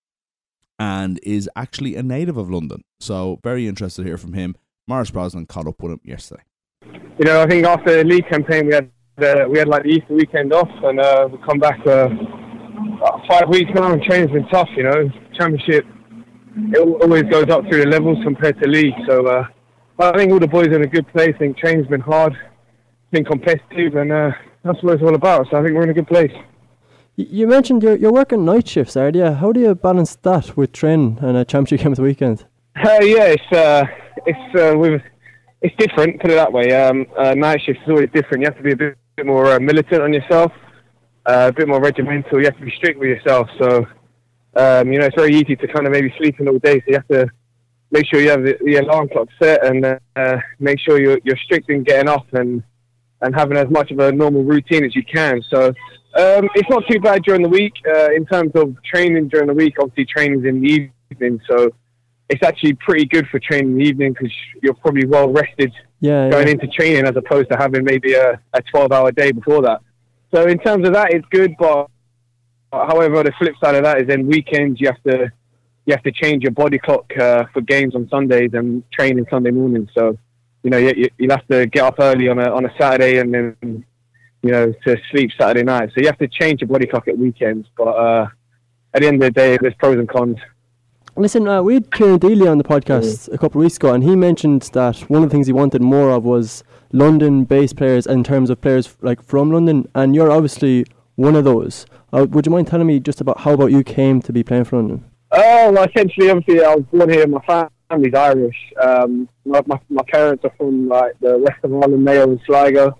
and is actually a native of London. So very interested to hear from him. Morris Brosnan caught up with him yesterday. You know, I think after the league campaign, we had the, we had like the Easter weekend off, and uh, we come back uh, about five weeks now, and training's been tough. You know, championship it always goes up through the levels compared to league. So uh, I think all the boys are in a good place. I think training's been hard, been competitive, and uh, that's what it's all about. So I think we're in a good place. You mentioned you're you're working night shifts, are you? How do you balance that with training and a championship game at the weekend? Uh, yeah, it's uh, it's uh, with it's different. Put it that way. Um, uh, night shift is always different. You have to be a bit, bit more uh, militant on yourself, uh, a bit more regimental. You have to be strict with yourself. So um, you know, it's very easy to kind of maybe sleep in all day. So you have to make sure you have the, the alarm clock set, and uh, make sure you're you're strict in getting off and and having as much of a normal routine as you can. So um, it's not too bad during the week uh, in terms of training during the week. Obviously, training's in the evening, so it's actually pretty good for training in the evening because you're probably well rested yeah, going yeah. into training as opposed to having maybe a, a twelve-hour day before that. So in terms of that, it's good. But however, the flip side of that is then weekends you have to you have to change your body clock uh, for games on Sundays and training Sunday morning. So you know you, you'll have to get up early on a on a Saturday and then you know to sleep Saturday night. So you have to change your body clock at weekends. But uh, at the end of the day, there's pros and cons. Listen, uh, we had Kieran Dealey on the podcast a couple of weeks ago, and he mentioned that one of the things he wanted more of was London-based players in terms of players like from London, and you're obviously one of those. Uh, would you mind telling me just about how about you came to be playing for London? Oh, well, essentially, obviously, I was born here. My family's Irish. Um, my, my, my parents are from like the west of Ireland, Mayo and Sligo,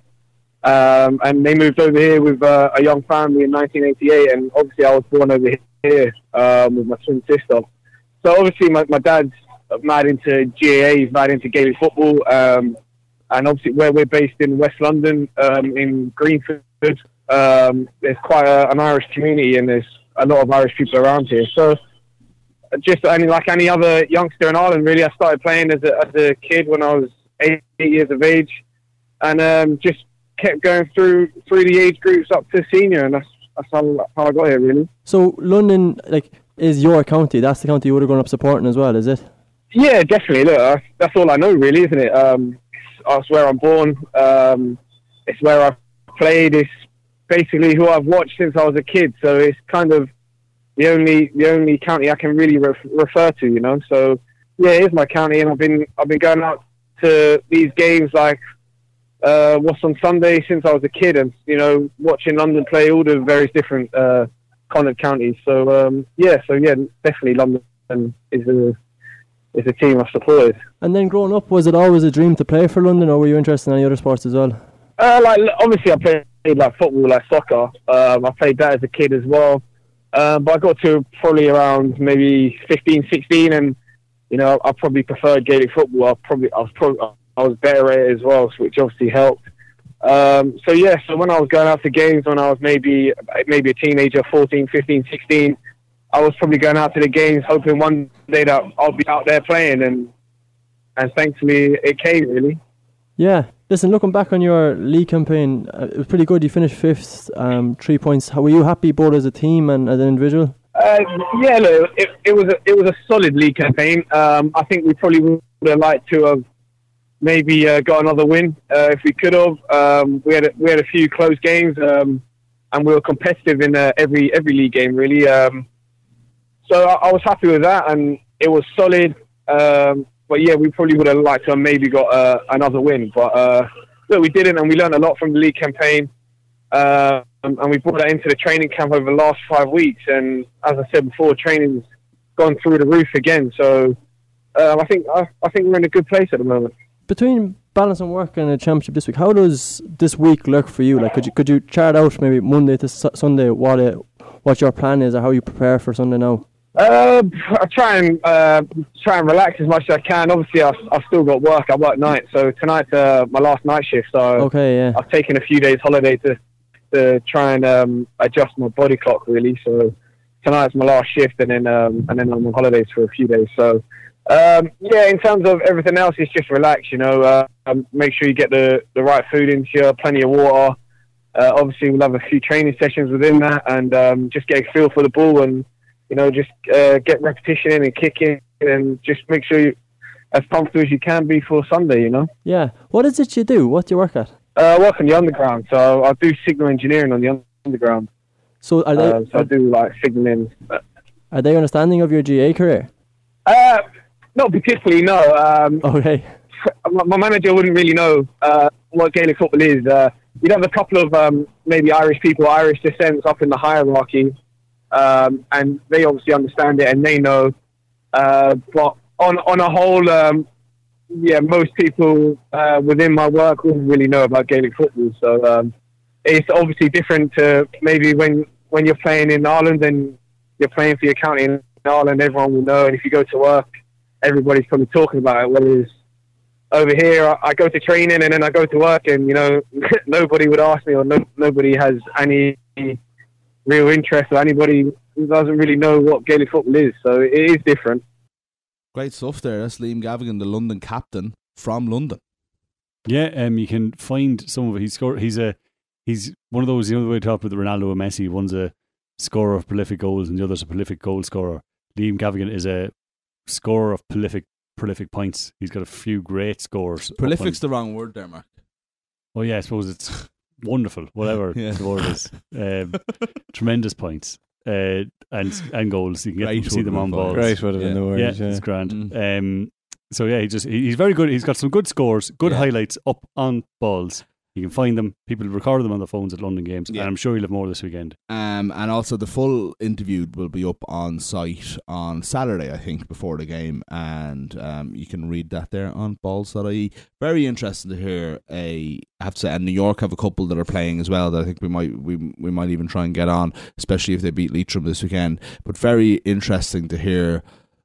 um, and they moved over here with uh, a young family in nineteen eighty-eight. And obviously, I was born over here um, with my twin sister. So obviously, my, my dad's mad into G A A, he's mad into Gaelic football, um, and obviously where we're based in West London, um, in Greenford, um, there's quite a, an Irish community, and there's a lot of Irish people around here. So just any, like any other youngster in Ireland, really, I started playing as a, as a kid when I was eight, eight years of age, and um, just kept going through through the age groups up to senior, and that's, that's how, how I got here, really. So London, like, is your county? That's the county you would have grown up supporting as well, is it? Yeah, definitely. Look, that's, that's all I know, really, isn't it? Um, it's where I'm born. Um, it's where I've played. It's basically who I've watched since I was a kid. So it's kind of the only the only county I can really ref- refer to, you know. So yeah, it is my county, and I've been I've been going out to these games like uh, what's on Sunday since I was a kid, and you know, watching London play all the various different uh, Connaught counties. So um, yeah, so yeah, definitely London is a is a team I've supported. And then growing up, was it always a dream to play for London, or were you interested in any other sports as well? Uh, like obviously, I played like football, like soccer. Um, I played that as a kid as well. Um, but I got to probably around maybe fifteen, sixteen, and you know, I probably preferred Gaelic football. I probably, I was probably, I was better at it as well, which obviously helped. Um, so yeah, so when I was going out to games when I was maybe maybe a teenager, fourteen, fifteen, sixteen, I was probably going out to the games hoping one day that I'll be out there playing, and and thankfully it came, really. Yeah. Listen, looking back on your league campaign, uh, it was pretty good. You finished fifth, um, three points. How, were you happy both as a team and as an individual? Uh, yeah, look, it, it was a, it was a solid league campaign. Um, I think we probably would have liked to have maybe uh, got another win uh, if we could have. Um, we had a, we had a few close games, um, and we were competitive in uh, every every league game, really. Um, so I, I was happy with that, and it was solid. Um, But yeah, we probably would have liked to have maybe got uh, another win. But uh, look, we didn't, and we learned a lot from the league campaign. Uh, and, and we brought that into the training camp over the last five weeks. And as I said before, training's gone through the roof again. So uh, I think I, I think we're in a good place at the moment. Between balancing work and a championship this week, how does this week look for you? Like, could you could you chart out maybe Monday to su- Sunday what it, what your plan is, or how you prepare for Sunday now? Uh, I try and uh, try and relax as much as I can. Obviously, I've, I've still got work. I work nights, so tonight's uh, my last night shift. So okay, yeah. I've taken a few days holiday to to try and um, adjust my body clock, really. So tonight's my last shift, and then um, and then I'm on holidays for a few days. So um, yeah, in terms of everything else, it's just relax. You know, uh, um, make sure you get the, the right food into you, plenty of water. Uh, obviously, we'll have a few training sessions within that, and um, just get a feel for the ball and. You know, just uh, get repetition in and kick in, and just make sure you're as comfortable as you can be for Sunday, you know? Yeah. What is it you do? What do you work at? Uh, I work on the underground, so I do signal engineering on the underground. So are they? Uh, so I do, like, signalling. Are they understanding of your G A career? Uh, not particularly, no. Um, okay. My, my manager wouldn't really know uh, what Gaelic football is. Uh, you'd have a couple of um, maybe Irish people, Irish descent up in the hierarchy. Um, and they obviously understand it and they know. Uh, but on on a whole, um, yeah, most people uh, within my work wouldn't really know about Gaelic football. So um, it's obviously different to maybe when, when you're playing in Ireland and you're playing for your county in Ireland, everyone will know. And if you go to work, everybody's probably talking about it. Whereas over here, I, I go to training and then I go to work and, you know, nobody would ask me or no, nobody has any real interest or anybody who doesn't really know what Gaelic football is, so it is different. Great stuff there. That's Liam Gavigan, the London captain from London. Yeah, um, you can find some of it. He's scored. He's a he's one of those. You know the way we talk about the Ronaldo and Messi. One's a scorer of prolific goals, and the other's a prolific goal scorer. Liam Gavigan is a scorer of prolific prolific points. He's got a few great scores. Prolific's the wrong word there, Mark. Oh yeah, I suppose it's. Wonderful, whatever yeah. the word is. Um, tremendous points uh, and and goals. You can get to see them on ball. Great would have been yeah. the word. Yeah, yeah. it's grand. Mm. Um, so yeah, he just he, he's very good. He's got some good scores, good yeah. highlights up on balls. You can find them. People record them on their phones at London games, yeah. and I'm sure you'll have more this weekend. Um, and also the full interview will be up on site on Saturday, I think, before the game, and um, you can read that there on balls dot I E. Very interesting to hear. A, I have to say, and New York have a couple that are playing as well that I think we might we we might even try and get on, especially if they beat Leitrim this weekend. But very interesting to hear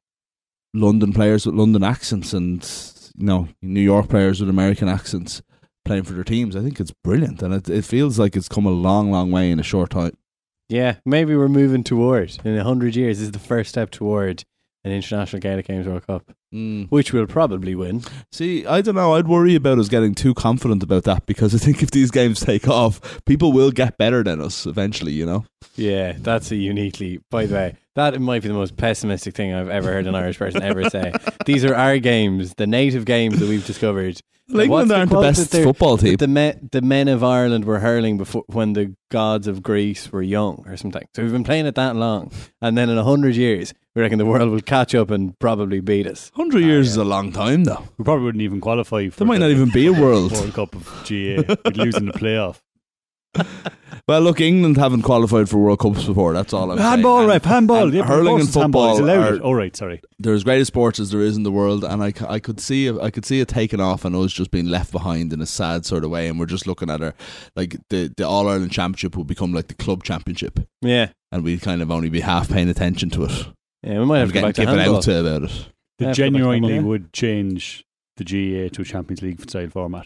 London players with London accents and you know New York players with American accents playing for their teams. I think it's brilliant, and it, it feels like it's come a long, long way in a short time. Yeah, maybe we're moving toward, in a hundred years, this is the first step toward an International Gaelic Games World Cup, Mm. which we'll probably win. See, I don't know. I'd worry about us getting too confident about that because I think if these games take off, people will get better than us eventually, you know? Yeah, that's a uniquely, by the way, that might be the most pessimistic thing I've ever heard an Irish person ever say. These are our games, the native games that we've discovered. Like, What's England aren't the quote best that they're- football team. that The, me, the men of Ireland were hurling before when the gods of Greece were young or something. So we've been playing it that long. And then in a hundred years, we reckon the world will catch up and probably beat us. Hundred years is a long time, though. We probably wouldn't even qualify for There might the not even be a world. World Cup of G A. We'd lose in the playoff. Well, look, England haven't qualified for World Cups before. That's all I'm Handball, saying. ref, handball. And Yeah, but of hurling course and it's handball. football It's allowed are it. Oh, right, sorry. they're as great a sports as there is in the world, and I, c- I could see it, I could see it taking off and us just being left behind in a sad sort of way, and we're just looking at our like the the All Ireland Championship will become like the club championship, Yeah. and we'd kind of only be half paying attention to it. Yeah, we might have We're to go getting back to given handball. out to about it. That Yeah, genuinely yeah. would change the G A to a Champions League style format.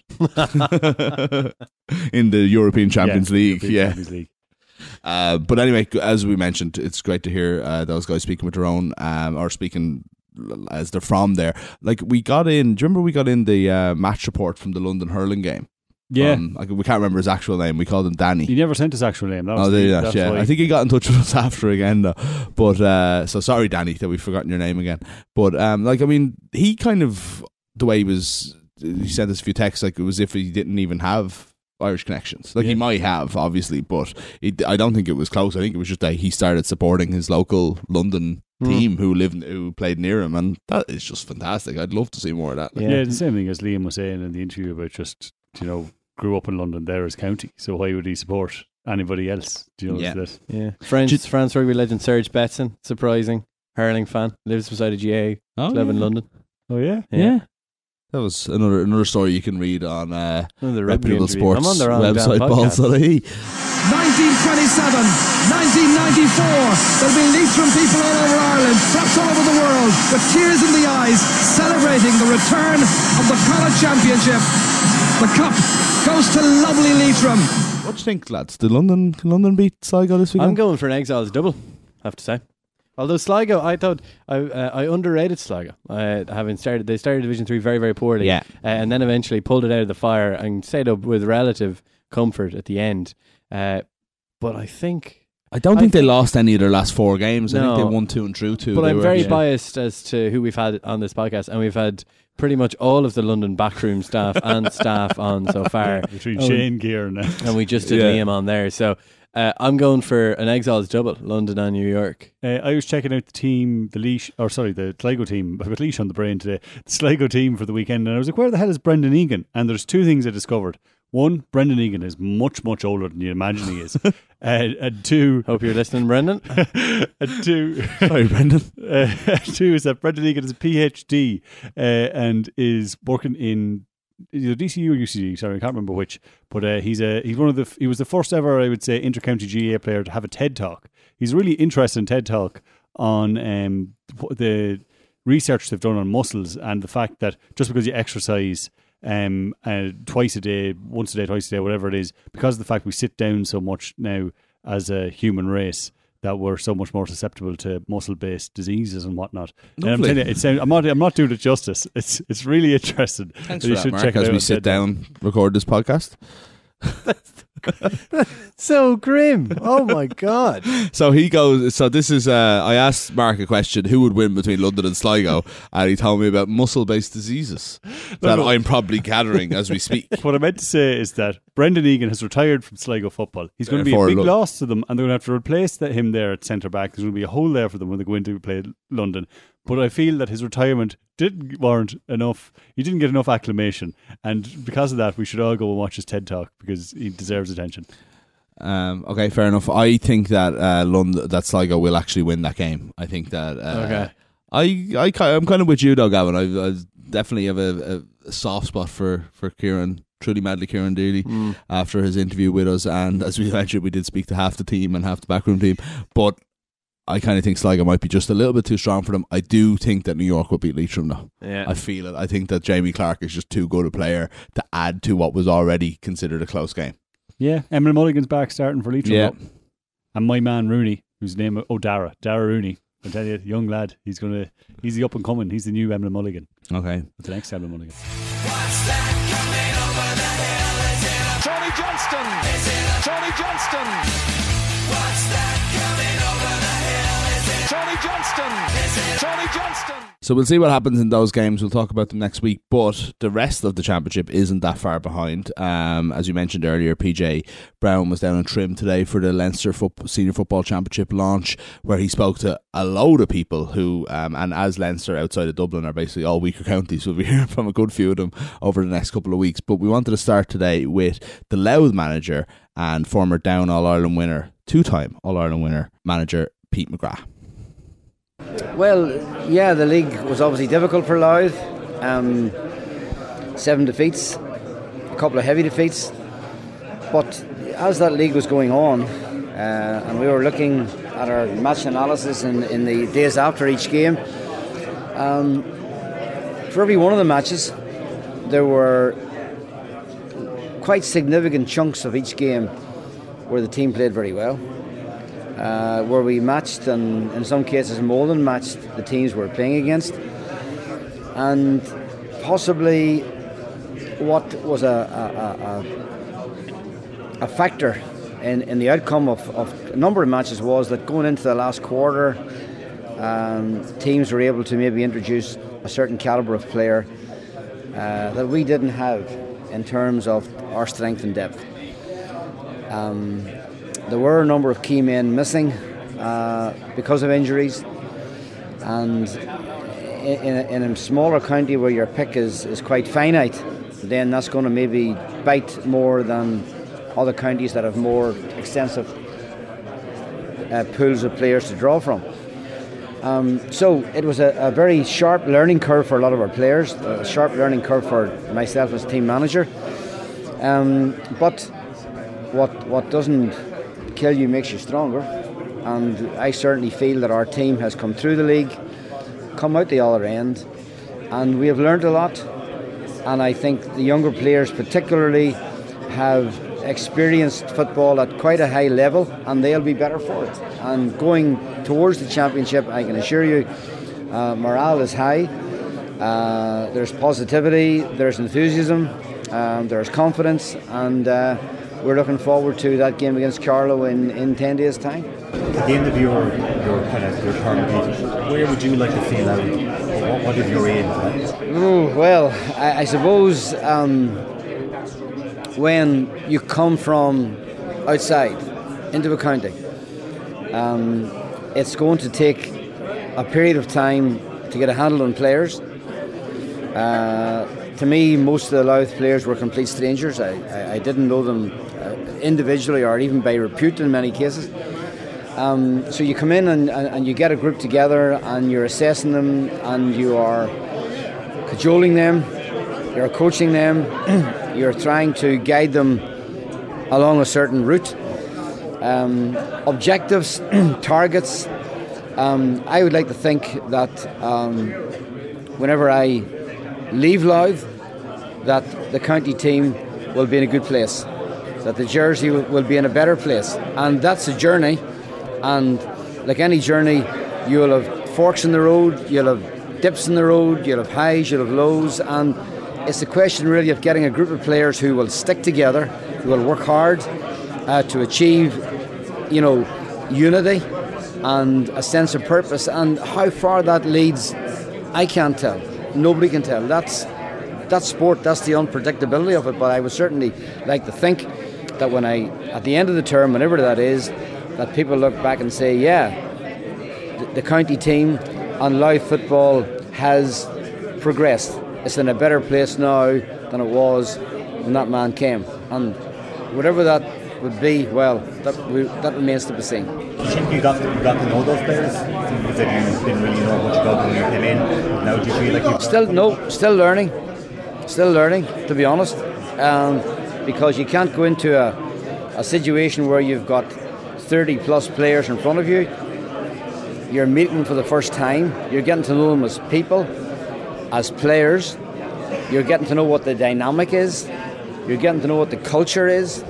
In the European Champions Yeah, League, European yeah. Champions League. Uh, but anyway, as we mentioned, it's great to hear uh, those guys speaking with their own, um, or speaking as they're from there. Like we got in, do you remember we got in the uh, match report from the London hurling game? Yeah. Um, like, we can't remember his actual name. We called him Danny. He never sent his actual name. That was Oh, the, they did that, that's yeah. why. I think he got in touch with us after again, though. But uh, so sorry, Danny, that we've forgotten your name again. But um, like, I mean, he kind of the way he was. He sent us a few texts like it was if he didn't even have Irish connections. Like Yeah. he might have, obviously, but he, I don't think it was close. I think it was just that he started supporting his local London Mm. team who lived, who played near him, and that is just fantastic. I'd love to see more of that. Yeah. the same thing as Liam was saying in the interview about just, you know, grew up in London, there is county. So why would he support anybody else? Do you know Yeah. that? Yeah. France, France rugby legend Serge Betson, surprising hurling fan, lives beside a G A Oh, club yeah. in London. Oh yeah, Yeah. That was another another story you can read on uh, Another rugby reputable interview. sports I'm on the wrong damn website. podcast. Balls E. nineteen twenty-seven, nineteen ninety-four. There'll be Leitrim people all over Ireland, perhaps all over the world, with tears in the eyes, celebrating the return of the College Championship. The cup goes to lovely Leitrim. What do you think, lads? Did London can London beat Sligo this weekend? I'm going for an Exiles double, I have to say. Although Sligo, I thought I uh, I underrated Sligo. Uh, having started, they started Division Three very very poorly, Yeah. uh, and then eventually pulled it out of the fire and stayed up with relative comfort at the end. Uh, but I think I don't I think they think- lost any of their last four games. I think No. they won two and drew two. But They I'm were- very yeah. biased as to who we've had on this podcast, and we've had pretty much all of the London backroom staff and staff on so far. Between And we- Shane Gear and and we just did Yeah. Liam on there. So uh, I'm going for an Exiles double, London and New York. Uh, I was checking out the team, the Leash, or sorry, the Sligo team. I've got Leash on the brain today. The Sligo team for the weekend, and I was like, where the hell is Brendan Egan? And there's two things I discovered. One, Brendan Egan is much, much older than you imagine he is. uh, and two, Hope you're listening, Brendan. and two, Sorry, Brendan. uh, two is that Brendan Egan is a PhD uh, and is working in either D C U or U C D. Sorry, I can't remember which. But uh, he's a he's one of the he was the first ever, I would say, intercounty G A A player to have a TED Talk. He's really interested in TED Talk on um, the research they've done on muscles and the fact that just because you exercise um, uh, twice a day, once a day, twice a day, whatever it is, because of the fact we sit down so much now as a human race, that we're so much more susceptible to muscle-based diseases and whatnot. And I'm Lovely. telling you, it sounds, I'm not, I'm not doing it justice. It's, it's really interesting. Thanks You for that, should Mark, check it as out we on sit TED. down, record this podcast. So grim. Oh my God. So he goes. So this is. Uh, I asked Mark a question: who would win between London and Sligo? And he told me about muscle-based diseases that no. I'm probably gathering as we speak. What I meant to say is that Brendan Egan has retired from Sligo football. He's going to be a Therefore, big look- loss to them, and they're going to have to replace that, him there at centre back. There's going to be a hole there for them when they go into play London. But I feel that his retirement didn't warrant enough. He didn't get enough acclamation, and because of that, we should all go and watch his TED Talk because he deserves attention. Um, okay, fair enough. I think that uh, London, that Sligo will actually win that game. I think that. Uh, Okay. I, I, ki- I'm kind of with you though, Gavin. I, I definitely have a, a soft spot for for Kieran, truly madly Kieran Daly, Mm. after his interview with us. And as we mentioned, we did speak to half the team and half the backroom team, but I kind of think Sligo might be just a little bit too strong for them. I do think that New York will beat Leitrim though. Yeah. I feel it. I think that Jamie Clark is just too good a player to add to what was already considered a close game. Yeah, Emily Mulligan's back starting for Leitrim. Yeah. though. And my man Rooney, whose name oh Dara, Dara Rooney. I tell you, young lad, he's gonna he's the up and coming. He's the new Emlyn Mulligan. Okay, the next Emlyn Mulligan. Tony Johnston. Is it Tony Johnston? What's that coming over the hill? Is it Tony Johnston? Is it Tony Johnston? So we'll see what happens in those games. We'll talk about them next week. But the rest of the championship isn't that far behind. Um, as you mentioned earlier, P J Brown was down in Trim today for the Leinster Foot- Senior Football Championship launch, where he spoke to a load of people who, um, and as Leinster outside of Dublin are basically all weaker counties, we'll be hearing from a good few of them over the next couple of weeks. But we wanted to start today with the Louth manager and former Down All-Ireland winner, two-time All-Ireland winner, manager Pete McGrath. Well, yeah, the league was obviously difficult for Louth. Um, seven defeats, a couple of heavy defeats. But as that league was going on, uh, and we were looking at our match analysis in, in the days after each game, um, for every one of the matches, there were quite significant chunks of each game where the team played very well. Uh, where we matched and in some cases more than matched the teams we were playing against, and possibly what was a, a, a, a factor in, in the outcome of, of a number of matches was that going into the last quarter, um, teams were able to maybe introduce a certain calibre of player uh, that we didn't have in terms of our strength and depth. Um, There were a number of key men missing uh, because of injuries, and in a, in a smaller county where your pick is, is quite finite, then that's going to maybe bite more than other counties that have more extensive uh, pools of players to draw from. Um, so it was a, a very sharp learning curve for a lot of our players, a sharp learning curve for myself as team manager. Um, but what what doesn't kill you makes you stronger, and I certainly feel that our team has come through the league, come out the other end, and we have learned a lot. And I think the younger players particularly have experienced football at quite a high level, and they'll be better for it. And going towards the championship, I can assure you, uh, morale is high. Uh, there's positivity, there's enthusiasm, um, there's confidence, and uh, we're looking forward to that game against Carlow in, in ten days' time. At the end of your your kind of your term, where would you like to feel out? What, what is your aim? Ooh, well, I, I suppose um, when you come from outside into a county, um, it's going to take a period of time to get a handle on players. Uh, to me, most of the Louth players were complete strangers. I, I, I didn't know them uh, individually or even by repute in many cases. Um, so you come in and, and, and you get a group together and you're assessing them and you are cajoling them, you're coaching them, you're trying to guide them along a certain route. Um, objectives, targets. Um, I would like to think that um, whenever I leave Louth, that the county team will be in a good place, that the jersey will, will be in a better place, and that's a journey. And like any journey, you'll have forks in the road, you'll have dips in the road, you'll have highs, you'll have lows, and it's a question really of getting a group of players who will stick together, who will work hard uh, to achieve, you know, unity and a sense of purpose. And how far that leads, I can't tell. Nobody can tell. That's that's sport. That's the unpredictability of it. But I would certainly like to think that when I, at the end of the term, whenever that is, that people look back and say, yeah, the, the county team and Louth football has progressed. It's in a better place now than it was when that man came. And whatever that would be, well, that we, that remains to be seen. Do you think you got to, you got to know those players? You said you didn't really know what you got when you came in. Now do you feel like you still no, still learning, still learning. To be honest, um, because you can't go into a, a situation where you've got thirty plus players in front of you. You're meeting for the first time. You're getting to know them as people, as players. You're getting to know what the dynamic is. You're getting to know what the culture is.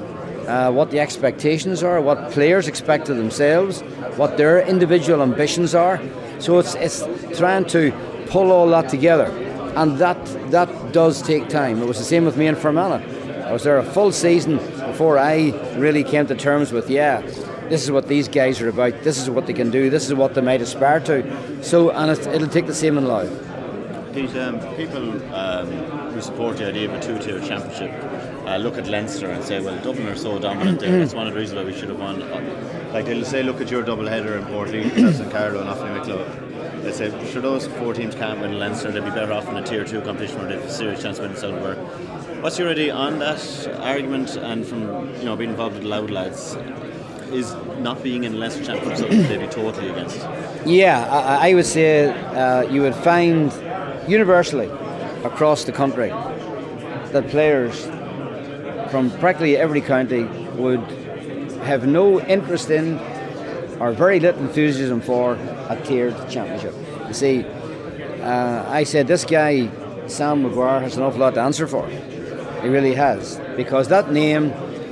uh, what the expectations are, what players expect of themselves, what their individual ambitions are. So it's it's trying to pull all that together, and that that does take time. It was the same with me in Fermanagh. I was there a full season before I really came to terms with, yeah, this is what these guys are about, this is what they can do, this is what they might aspire to. So, and it, it'll take the same in Louth. Pete, um, people um, who support the idea of a two-tier championship uh, look at Leinster and say, well, Dublin are so dominant there, that's one of the reasons why we should have won. Like they'll say, look at your double-header in Portlaoise, that's in Carlow and Offaly Wicklow. They say, sure, those four teams can't win Leinster, they'd be better off in a tier two competition where they have a serious chance of winning silverware. What's your idea on that argument, and from you know being involved with the Loud lads, is not being in the Leinster Championship something they'd be totally against? Yeah, I, I would say uh, you would find universally across the country that players from practically every county would have no interest in or very little enthusiasm for a tiered championship. You see, uh, I said this guy Sam Maguire has an awful lot to answer for. He really has, because that name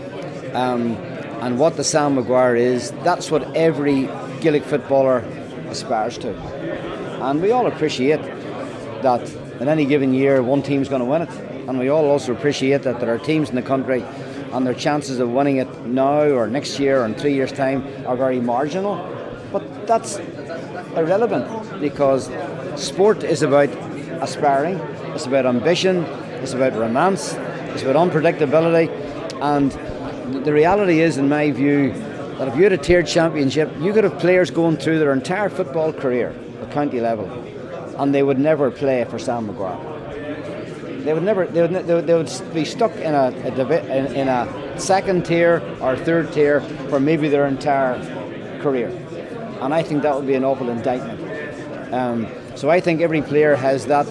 um, and what the Sam Maguire is, that's what every Gaelic footballer aspires to. And we all appreciate that in any given year one team's going to win it, and we all also appreciate that there are teams in the country and their chances of winning it now or next year or in three years' time are very marginal. But that's irrelevant, because sport is about aspiring, it's about ambition, it's about romance, it's about unpredictability, and the reality is, in my view, that if you had a tiered championship, you could have players going through their entire football career at county level, and they would never play for Sam Maguire. They would never. They would. They would, they would be stuck in a, a divi- in, in a second tier or third tier for maybe their entire career, and I think that would be an awful indictment. Um, so I think every player has that.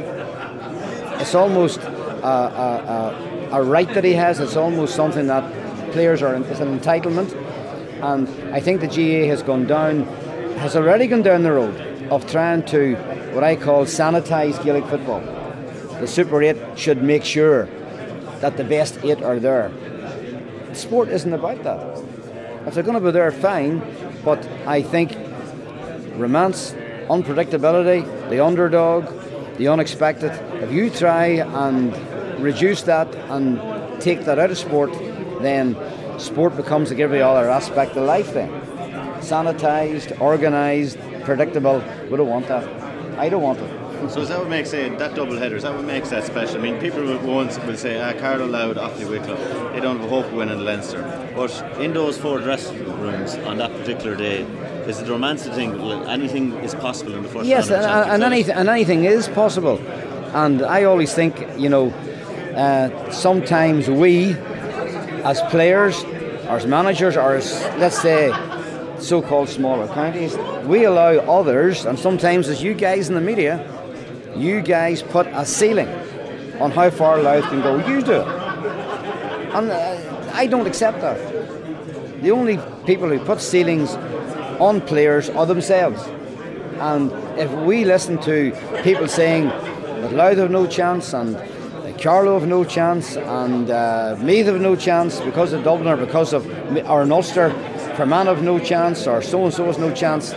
It's almost a, a, a, a right that he has. It's almost something that players are. It's an entitlement, and I think the G A A has gone down, has already gone down the road of trying to what I call sanitise Gaelic football. The Super eight should make sure that the best eight are there. Sport isn't about that. If they're going to be there, fine, but I think romance, unpredictability, the underdog, the unexpected, if you try and reduce that and take that out of sport, then sport becomes like every other aspect of life then. Sanitised, organised, predictable. We don't want that. I don't want it. So is that what makes say that double header? Is that what makes that special? I mean, people will once will say, "Ah, Carlow Loud, Offaly Wicklow, they don't have a hope of winning Leinster." But in those four dressing rooms on that particular day, is it the romantic thing? Anything is possible in the first yes, round. Yes, and, and anything and anything is possible. And I always think, you know, uh, sometimes we, as players, or as managers, or as let's say, so-called smaller counties, we allow others, and sometimes as you guys in the media, you guys put a ceiling on how far Louth can go. You do it. And uh, I don't accept that. The only people who put ceilings on players are themselves. And if we listen to people saying that Louth have no chance and uh, Carlow have no chance and uh, Meath have no chance because of Dublin or because of or in Ulster, Fermanagh have no chance or so-and-so has no chance.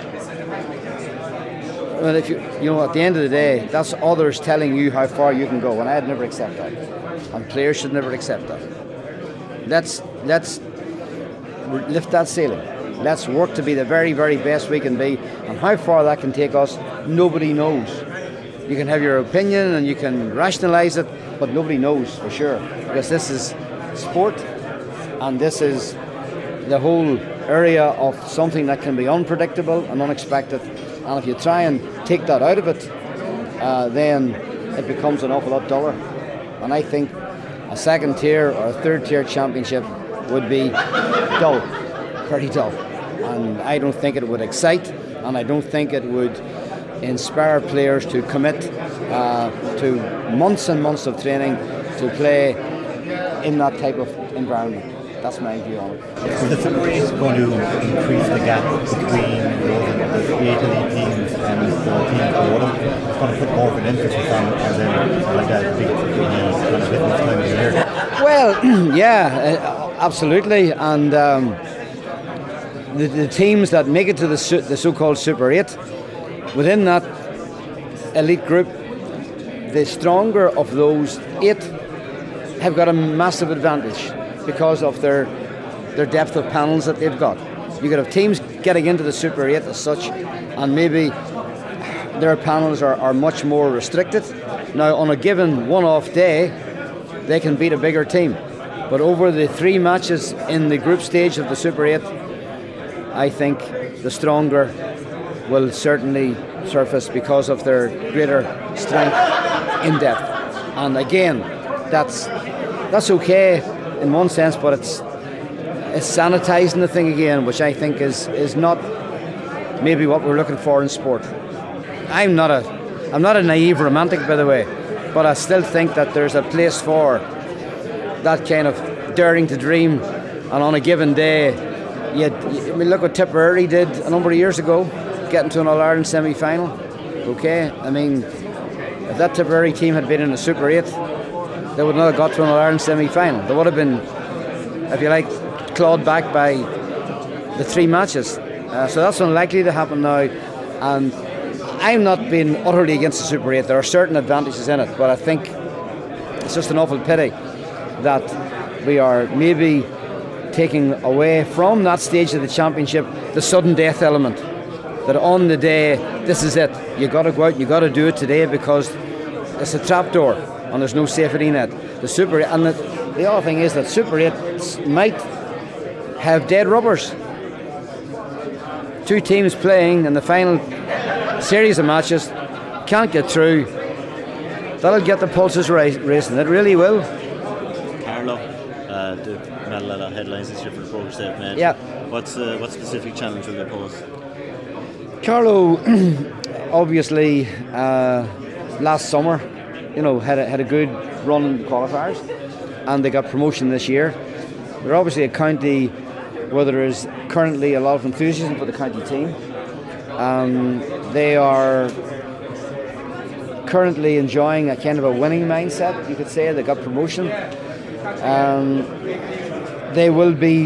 Well, if you you know, at the end of the day, that's others telling you how far you can go, and I'd never accept that, and players should never accept that. Let's let's lift that ceiling. Let's work to be the very, very best we can be, and how far that can take us, nobody knows. You can have your opinion and you can rationalise it, but nobody knows for sure, because this is sport, and this is the whole area of something that can be unpredictable and unexpected. And if you try and take that out of it, uh, then it becomes an awful lot duller. And I think a second tier or a third tier championship would be dull, very dull. And I don't think it would excite, and I don't think it would inspire players to commit uh, to months and months of training to play in that type of environment. That's my view on it. So the Super eight is going to increase the gap between the eight elite teams and the four teams below them. It's going to put more of an emphasis on it, and then like that big, big kind of difference time of the year. Well, yeah, absolutely. And um, the, the teams that make it to the, su- the so-called Super eight, within that elite group, the stronger of those eight have got a massive advantage because of their their depth of panels that they've got. You could have teams getting into the Super eight as such, and maybe their panels are, are much more restricted. Now, on a given one-off day, they can beat a bigger team. But over the three matches in the group stage of the Super eight, I think the stronger will certainly surface because of their greater strength in depth. And again, that's that's okay in one sense, but it's it's sanitising the thing again, which I think is is not maybe what we're looking for in sport. I'm not a I'm not a naive romantic, by the way, but I still think that there's a place for that kind of daring to dream, and on a given day, you, you I mean, look what Tipperary did a number of years ago, getting to an All-Ireland semi-final. Okay, I mean, if that Tipperary team had been in the Super eight, they would not have got to an All-Ireland semi-final. They would have been, if you like, clawed back by the three matches. Uh, so that's unlikely to happen now. And I'm not being utterly against the Super eight. There are certain advantages in it, but I think it's just an awful pity that we are maybe taking away from that stage of the championship the sudden death element. That on the day, this is it. You got to go out. You got to do it today because it's a trapdoor and there's no safety net. The Super and the, the other thing is that Super eight might have dead rubbers. Two teams playing in the final series of matches can't get through. That'll get the pulses racing. It really will. Carlo, uh, the not a lot of headlines this year for the progress they've made. Yeah. What's uh, what specific challenge will they pose? Carlo, obviously, uh, last summer, you know, had a, had a good run in the qualifiers, and they got promotion this year. They're obviously a county where there is currently a lot of enthusiasm for the county team. Um, they are currently enjoying a kind of a winning mindset, you could say. They got promotion. Um, they will be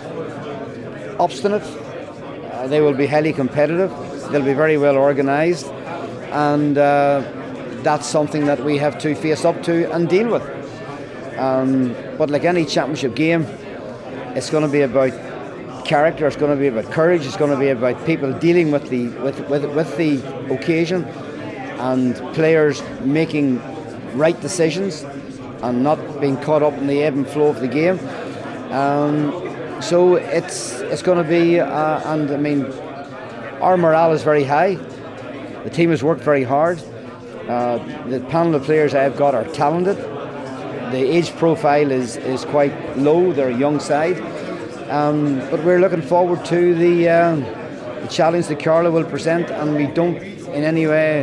obstinate. Uh, they will be highly competitive. They'll be very well organised, and uh, that's something that we have to face up to and deal with. Um, but like any championship game, it's going to be about character. It's going to be about courage. It's going to be about people dealing with the with with, with the occasion, and players making right decisions and not being caught up in the ebb and flow of the game. Um, so it's it's going to be, uh, and I mean, our morale is very high. The team has worked very hard. Uh, the panel of players I've got are talented. The age profile is, is quite low. They're a young side. Um, but we're looking forward to the, uh, the challenge that Carlow will present, and we don't in any way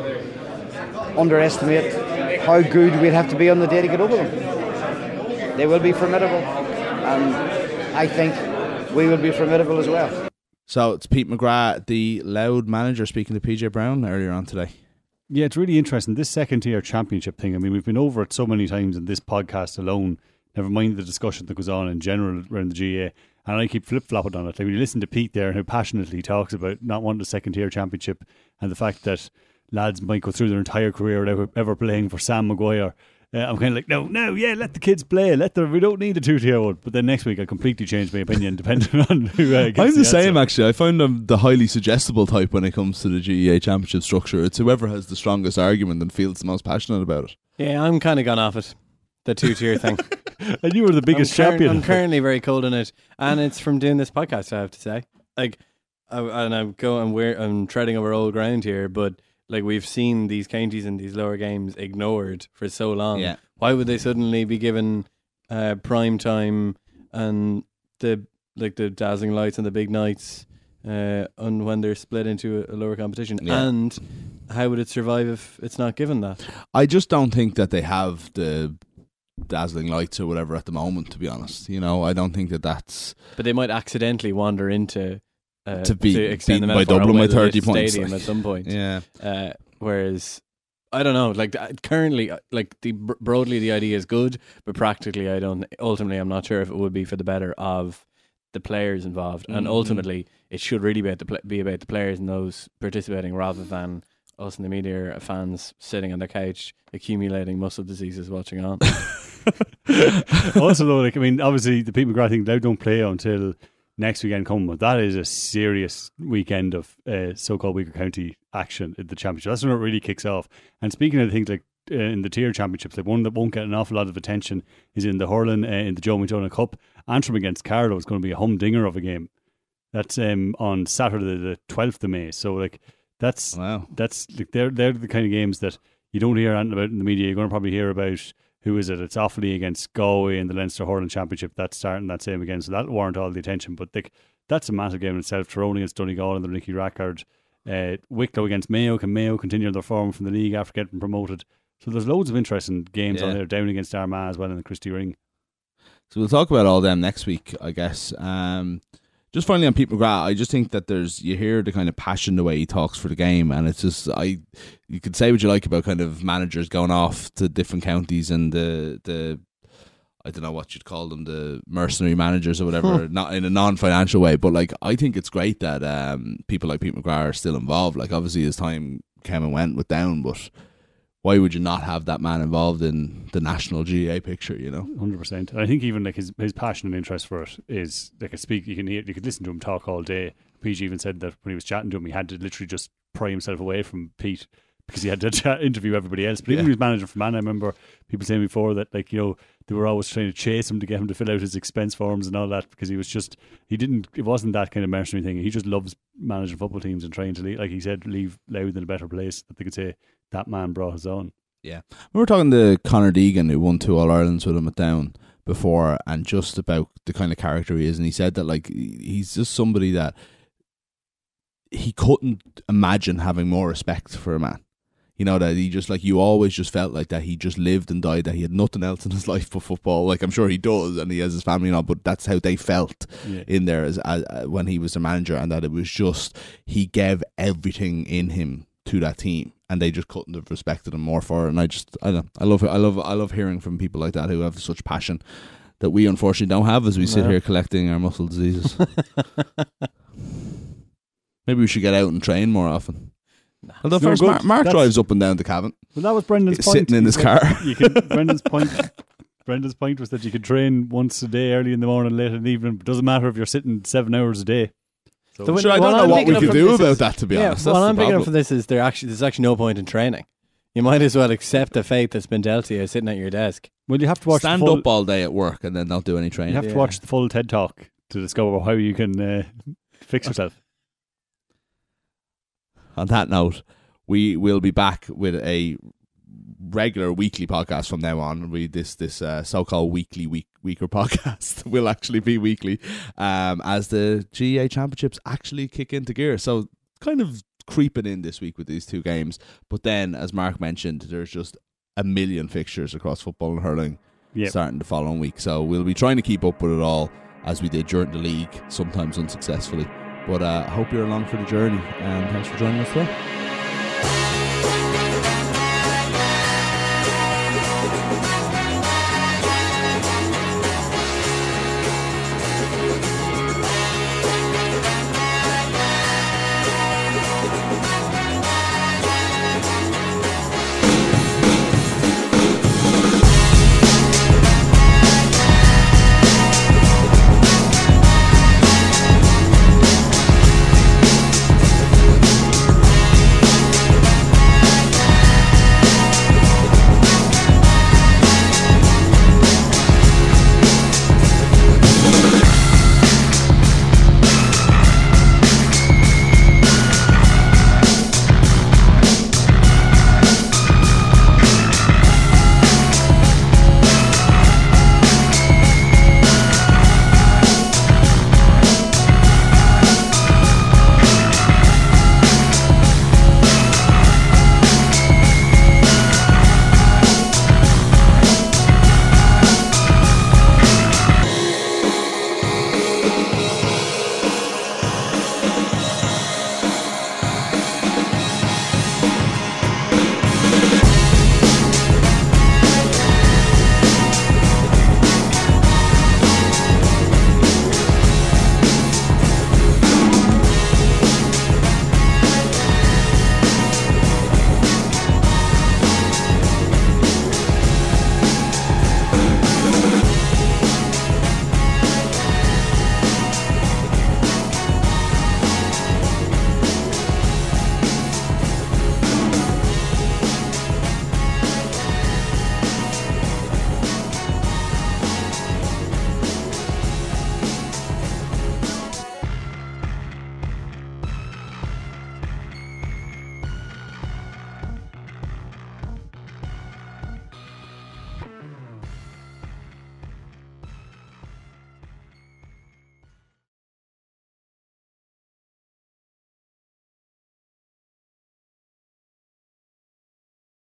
underestimate how good we'll have to be on the day to get over them. They will be formidable, and I think we will be formidable as well. So it's Pete McGrath, the Loud manager, speaking to P J Brown earlier on today. Yeah, it's really interesting. This second tier championship thing, I mean, we've been over it so many times in this podcast alone, never mind the discussion that goes on in general around the G A A. And I keep flip-flopping on it. Like when you listen to Pete there and how passionately he talks about not wanting a second tier championship, and the fact that lads might go through their entire career without ever playing for Sam Maguire. Uh, I'm kind of like, no, no, yeah, let the kids play. Let them. We don't need a two-tier one. But then next week I completely change my opinion depending on who uh, gets I'm the, the same, answer. actually. I find I'm the highly suggestible type when it comes to the G E A championship structure. It's whoever has the strongest argument and feels the most passionate about it. Yeah, I'm kind of gone off it. The two-tier thing. And you were the biggest I'm cur- champion. I'm currently very cold in it. And it's from doing this podcast, I have to say. Like, I, and I'm going, we're, I'm treading over old ground here, but like we've seen these counties and these lower games ignored for so long. Yeah. Why would they suddenly be given uh, prime time and the like the dazzling lights and the big nights uh, and when they're split into a, a lower competition? Yeah. And how would it survive if it's not given that? I just don't think that they have the dazzling lights or whatever at the moment, to be honest. You know, I don't think that that's... But they might accidentally wander into... Uh, to be to extend beaten the by metaphor Dublin away by the thirty Little points. Stadium Like, at some point. yeah. Uh, whereas I don't know. Like uh, currently, uh, like the broadly the idea is good, but practically, I don't. Ultimately, I'm not sure if it would be for the better of the players involved, mm-hmm. and ultimately, it should really be about the pl- be about the players and those participating, rather than us in the media or fans sitting on the couch accumulating muscle diseases watching on. Also, though, like I mean, obviously, the Pete McGrath thing, they don't play until next weekend coming, but that is a serious weekend of uh, so-called weaker county action in the championship. That's when it really kicks off. And speaking of things like uh, in the tier championships, like one that won't get an awful lot of attention is in the hurling uh, in the Joe McDonagh Cup. Antrim against Carlow is going to be a humdinger of a game. That's um, on Saturday the twelfth of May. So like that's wow. that's like they're they're the kind of games that you don't hear anything about in the media. You're going to probably hear about. Who is it? It's Offaly against Galway in the Leinster Hurling Championship. That's starting that same again, so that'll warrant all the attention. But like, that's a massive game in itself. Tyrone against Donegal and the Nicky Rackard. Uh, Wicklow against Mayo. Can Mayo continue their form from the league after getting promoted? So there's loads of interesting games yeah. on there. Down against Armagh as well in the Christie Ring. So we'll talk about all them next week, I guess. Um, just finally on Pete McGrath, I just think that there's you hear the kind of passion the way he talks for the game, and it's just I. You could say what you like about kind of managers going off to different counties and the the I don't know what you'd call them, the mercenary managers or whatever, huh. not in a non-financial way, but like I think it's great that um, people like Pete McGrath are still involved. Like obviously his time came and went with Down, but why would you not have that man involved in the national G A A picture, you know? one hundred percent. And I think even like his his passion and interest for it is like a speak. You can hear, you could listen to him talk all day. P G even said that when he was chatting to him, he had to literally just pry himself away from Pete because he had to chat, interview everybody else. But even when he was manager for Man, I remember people saying before that like you know they were always trying to chase him to get him to fill out his expense forms and all that because he was just he didn't it wasn't that kind of mercenary thing. He just loves managing football teams and trying to leave, like he said, leave Louth in a better place that they could say that man brought his own. Yeah, we were talking to Conor Deegan, who won two All Irelands with him at Down before, and just about the kind of character he is, and he said that like he's just somebody that he couldn't imagine having more respect for a man. You know, that he just like you always just felt like that he just lived and died, that he had nothing else in his life but football. Like I'm sure he does, and he has his family and all, but that's how they felt yeah. in there as, as uh, when he was the manager, and that it was just he gave everything in him to that team, and they just couldn't have respected him more for it. And I just, I don't, I love, I love, I love hearing from people like that who have such passion that we unfortunately don't have as we sit no. here collecting our muscle diseases. Maybe we should get out and train more often. Nah, Although first, Mark, Mark drives up and down to Cavan. Well, that was Brendan's sitting point. in his car. You could, Brendan's point. Brendan's point was that you could train once a day, early in the morning, late in the evening. It doesn't matter if you're sitting seven hours a day. So, so sure, I don't know what we could do about is, that, to be yeah, honest. What I'm picking problem. up from this is there actually there's actually no point in training. You might as well accept the fate that's been dealt to you sitting at your desk. Well, you have to watch stand the full, up all day at work and then not do any training. You have yeah. to watch the full TED Talk to discover how you can uh, fix yourself. On that note, we will be back with a regular weekly podcast from now on. We this this uh, so-called weekly week weeker podcast will actually be weekly um, as the G A A Championships actually kick into gear. So kind of creeping in this week with these two games, but then as Mark mentioned, there's just a million fixtures across football and hurling yep. starting the following week. So we'll be trying to keep up with it all as we did during the league, sometimes unsuccessfully. But I uh, hope you're along for the journey, and thanks for joining us today.